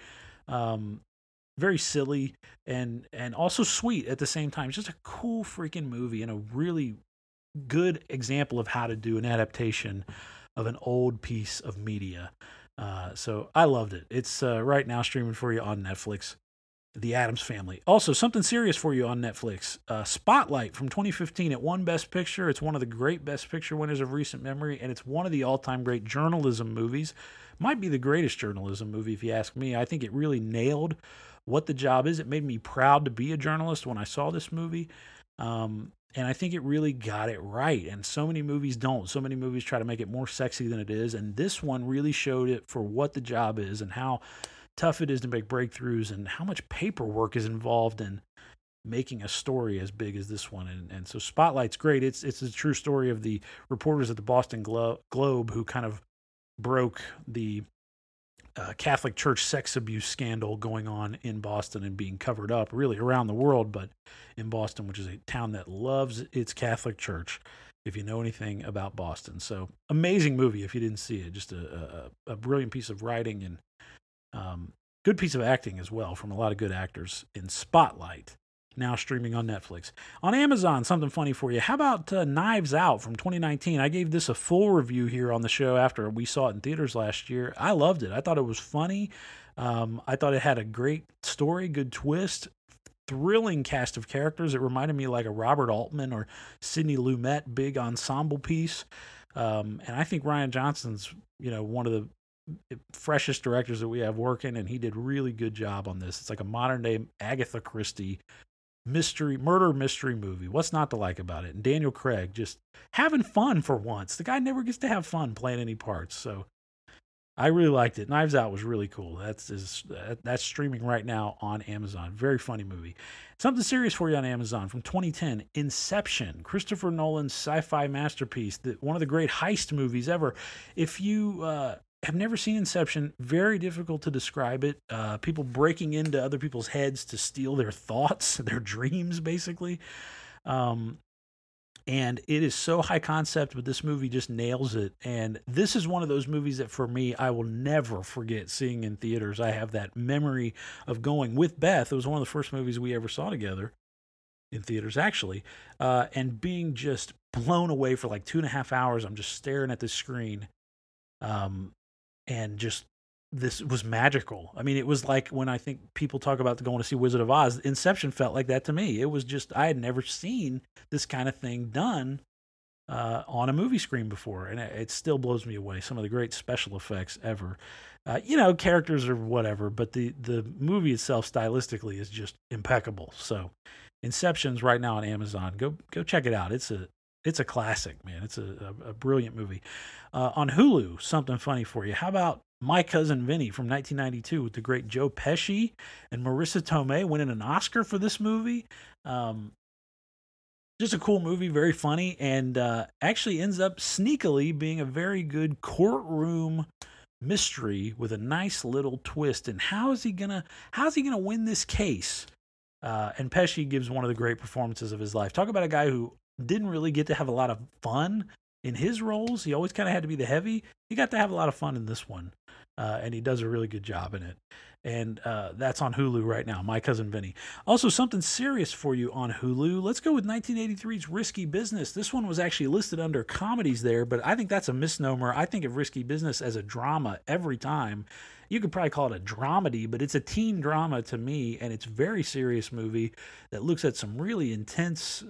very silly, and also sweet at the same time. It's just a cool freaking movie and a really good example of how to do an adaptation of an old piece of media. So I loved it. It's right now streaming for you on Netflix, The Addams Family. Also, something serious for you on Netflix, Spotlight from 2015. It won Best Picture. It's one of the great Best Picture winners of recent memory, and it's one of the all-time great journalism movies. Might be the greatest journalism movie, if you ask me. I think it really nailed what the job is. It made me proud to be a journalist when I saw this movie. And I think it really got it right. And so many movies don't. So many movies try to make it more sexy than it is. And this one really showed it for what the job is and how tough it is to make breakthroughs and how much paperwork is involved in making a story as big as this one. And so Spotlight's great. It's a true story of the reporters at the Boston Globe who kind of broke the Catholic Church sex abuse scandal going on in Boston and being covered up really around the world, but in Boston, which is a town that loves its Catholic Church, if you know anything about Boston. So amazing movie if you didn't see it. Just a brilliant piece of writing and good piece of acting as well from a lot of good actors in Spotlight. Now streaming on Netflix. On Amazon, something funny for you. How about Knives Out from 2019? I gave this a full review here on the show after we saw it in theaters last year. I loved it. I thought it was funny. I thought it had a great story, good twist, thrilling cast of characters. It reminded me like a Robert Altman or Sidney Lumet big ensemble piece. And I think Rian Johnson's, one of the freshest directors that we have working, and he did a really good job on this. It's like a modern day Agatha Christie murder mystery movie. What's not to like about it? And Daniel Craig just having fun for once. The guy never gets to have fun playing any parts. So I really liked it. Knives Out was really cool. That's streaming right now on Amazon. Very funny movie. Something serious for you on Amazon from 2010, Inception, Christopher Nolan's sci-fi masterpiece, one of the great heist movies ever. If you have never seen Inception, very difficult to describe it. People breaking into other people's heads to steal their thoughts, their dreams, basically. And it is so high concept, but this movie just nails it. And this is one of those movies that, for me, I will never forget seeing in theaters. I have that memory of going with Beth. It was one of the first movies we ever saw together in theaters, actually, and being just blown away for like 2.5 hours. I'm just staring at the screen, and just, this was magical. I mean, it was like when I think people talk about going to see Wizard of Oz, Inception felt like that to me. It was just, I had never seen this kind of thing done on a movie screen before, and it still blows me away. Some of the great special effects ever. Characters or whatever, but the movie itself stylistically is just impeccable. So Inception's right now on Amazon. Go check it out. It's a classic, man. It's a brilliant movie. On Hulu, something funny for you. How about My Cousin Vinny from 1992 with the great Joe Pesci and Marissa Tomei winning an Oscar for this movie? Just a cool movie, very funny, and actually ends up sneakily being a very good courtroom mystery with a nice little twist. And how is he gonna win this case? And Pesci gives one of the great performances of his life. Talk about a guy who didn't really get to have a lot of fun in his roles. He always kind of had to be the heavy. He got to have a lot of fun in this one, and he does a really good job in it. And that's on Hulu right now, My Cousin Vinny. Also, something serious for you on Hulu. Let's go with 1983's Risky Business. This one was actually listed under comedies there, but I think that's a misnomer. I think of Risky Business as a drama every time. You could probably call it a dramedy, but it's a teen drama to me, and it's a very serious movie that looks at some really intense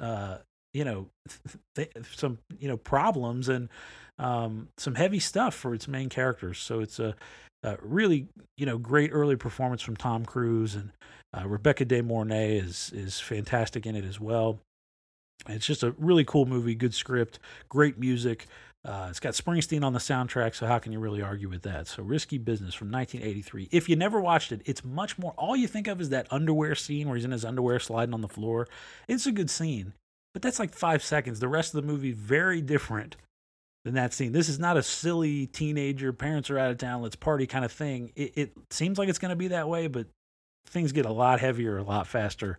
some problems and some heavy stuff for its main characters. So it's a really great early performance from Tom Cruise, and Rebecca De Mornay is fantastic in it as well. It's just a really cool movie, good script, great music. It's got Springsteen on the soundtrack, so how can you really argue with that? So Risky Business from 1983. If you never watched it, it's much more, all you think of is that underwear scene where he's in his underwear sliding on the floor. It's a good scene, but that's like 5 seconds. The rest of the movie, very different than that scene. This is not a silly teenager, parents are out of town, let's party kind of thing. It seems like it's going to be that way, but things get a lot heavier, a lot faster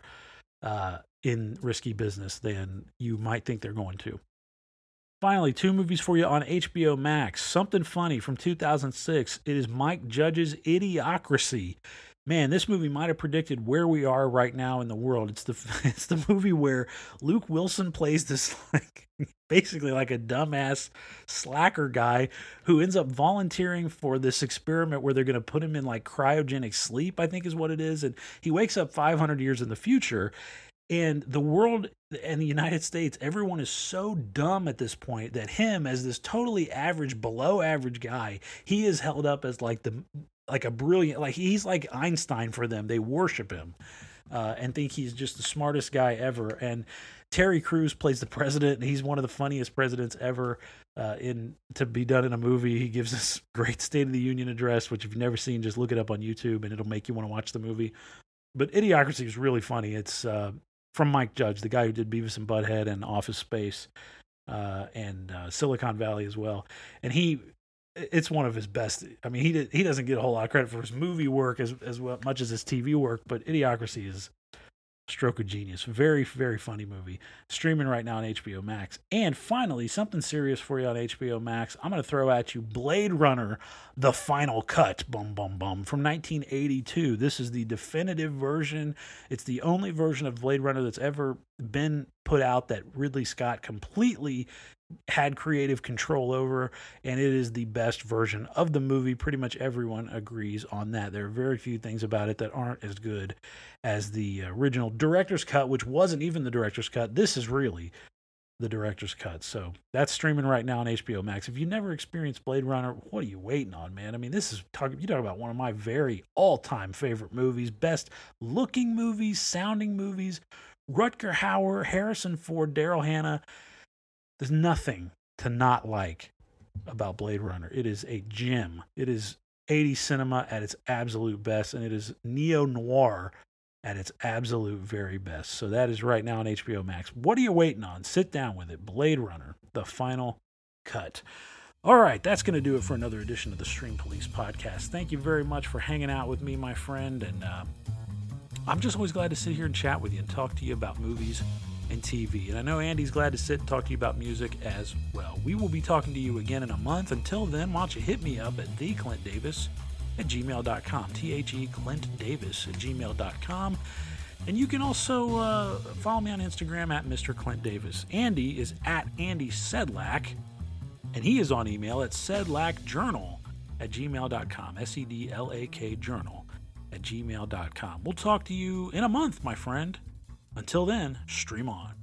in Risky Business than you might think they're going to. Finally, 2 movies for you on HBO Max. Something funny from 2006. It is Mike Judge's Idiocracy. Man, this movie might have predicted where we are right now in the world. It's the movie where Luke Wilson plays this basically like a dumbass slacker guy who ends up volunteering for this experiment where they're going to put him in like cryogenic sleep, I think is what it is. And he wakes up 500 years in the future. And the world and the United States, everyone is so dumb at this point that him, as this totally average, below average guy, he is held up as like a brilliant, like he's like Einstein for them. They worship him and think he's just the smartest guy ever. And Terry Crews plays the president, and he's one of the funniest presidents ever to be done in a movie. He gives this great State of the Union address, which if you've never seen, just look it up on YouTube and it'll make you want to watch the movie. But Idiocracy is really funny. It's from Mike Judge, the guy who did Beavis and Butthead and Office Space and Silicon Valley as well. And it's one of his best. I mean, he doesn't get a whole lot of credit for his movie work as much as his TV work, but Idiocracy is a stroke of genius. Very, very funny movie. Streaming right now on HBO Max. And finally, something serious for you on HBO Max. I'm going to throw at you Blade Runner, The Final Cut, from 1982. This is the definitive version. It's the only version of Blade Runner that's ever been put out that Ridley Scott completely had creative control over, and it is the best version of the movie. Pretty much everyone agrees on that. There are very few things about it that aren't as good as the original director's cut, which wasn't even the director's cut. This is really the director's cut. So that's streaming right now on HBO Max. If you never experienced Blade Runner, what are you waiting on, man? I mean, this is you talk about one of my very all-time favorite movies, best looking movies, sounding movies. Rutger Hauer, Harrison Ford, Daryl Hannah. There's nothing to not like about Blade Runner. It is a gem. It is 80s cinema at its absolute best, and it is neo-noir at its absolute very best. So that is right now on HBO Max. What are you waiting on? Sit down with it. Blade Runner, the final cut. All right, that's going to do it for another edition of the Stream Police podcast. Thank you very much for hanging out with me, my friend, and I'm just always glad to sit here and chat with you and talk to you about movies and TV. And I know Andy's glad to sit and talk to you about music as well. We will be talking to you again in a month. Until then, why don't you hit me up at theclintdavis@gmail.com. TheClintDavis@gmail.com. And you can also follow me on Instagram at Mr. Clint Davis. Andy is at Andy Sedlak, and he is on email at sedlakjournal@gmail.com. SEDLAK journal@gmail.com. We'll talk to you in a month, my friend. Until then, stream on.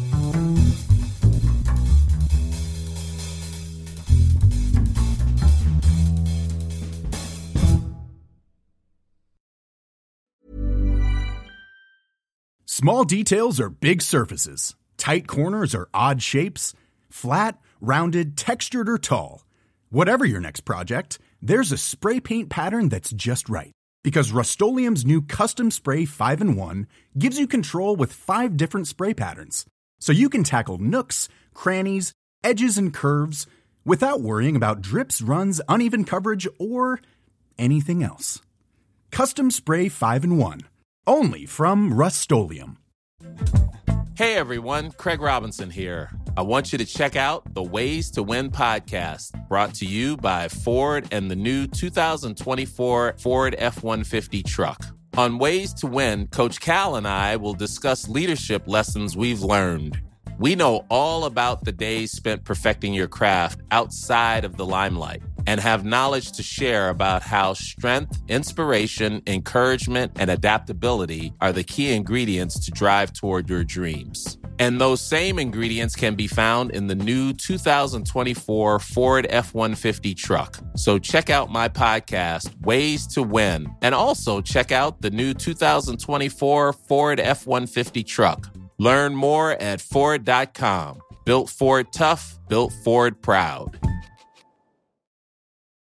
Small details are big surfaces. Tight corners are odd shapes. Flat, rounded, textured, or tall. Whatever your next project, there's a spray paint pattern that's just right. Because Rust-Oleum's new Custom Spray 5-in-1 gives you control with 5 different spray patterns. So you can tackle nooks, crannies, edges, and curves without worrying about drips, runs, uneven coverage, or anything else. Custom Spray 5-in-1. Only from Rust-Oleum. Hey everyone, Craig Robinson here. I want you to check out the Ways to Win podcast, brought to you by Ford and the new 2024 Ford F-150 truck. On Ways to Win, Coach Cal and I will discuss leadership lessons we've learned. We know all about the days spent perfecting your craft outside of the limelight and have knowledge to share about how strength, inspiration, encouragement, and adaptability are the key ingredients to drive toward your dreams. And those same ingredients can be found in the new 2024 Ford F-150 truck. So check out my podcast, Ways to Win, and also check out the new 2024 Ford F-150 truck. Learn more at Ford.com. Built Ford tough, built Ford proud.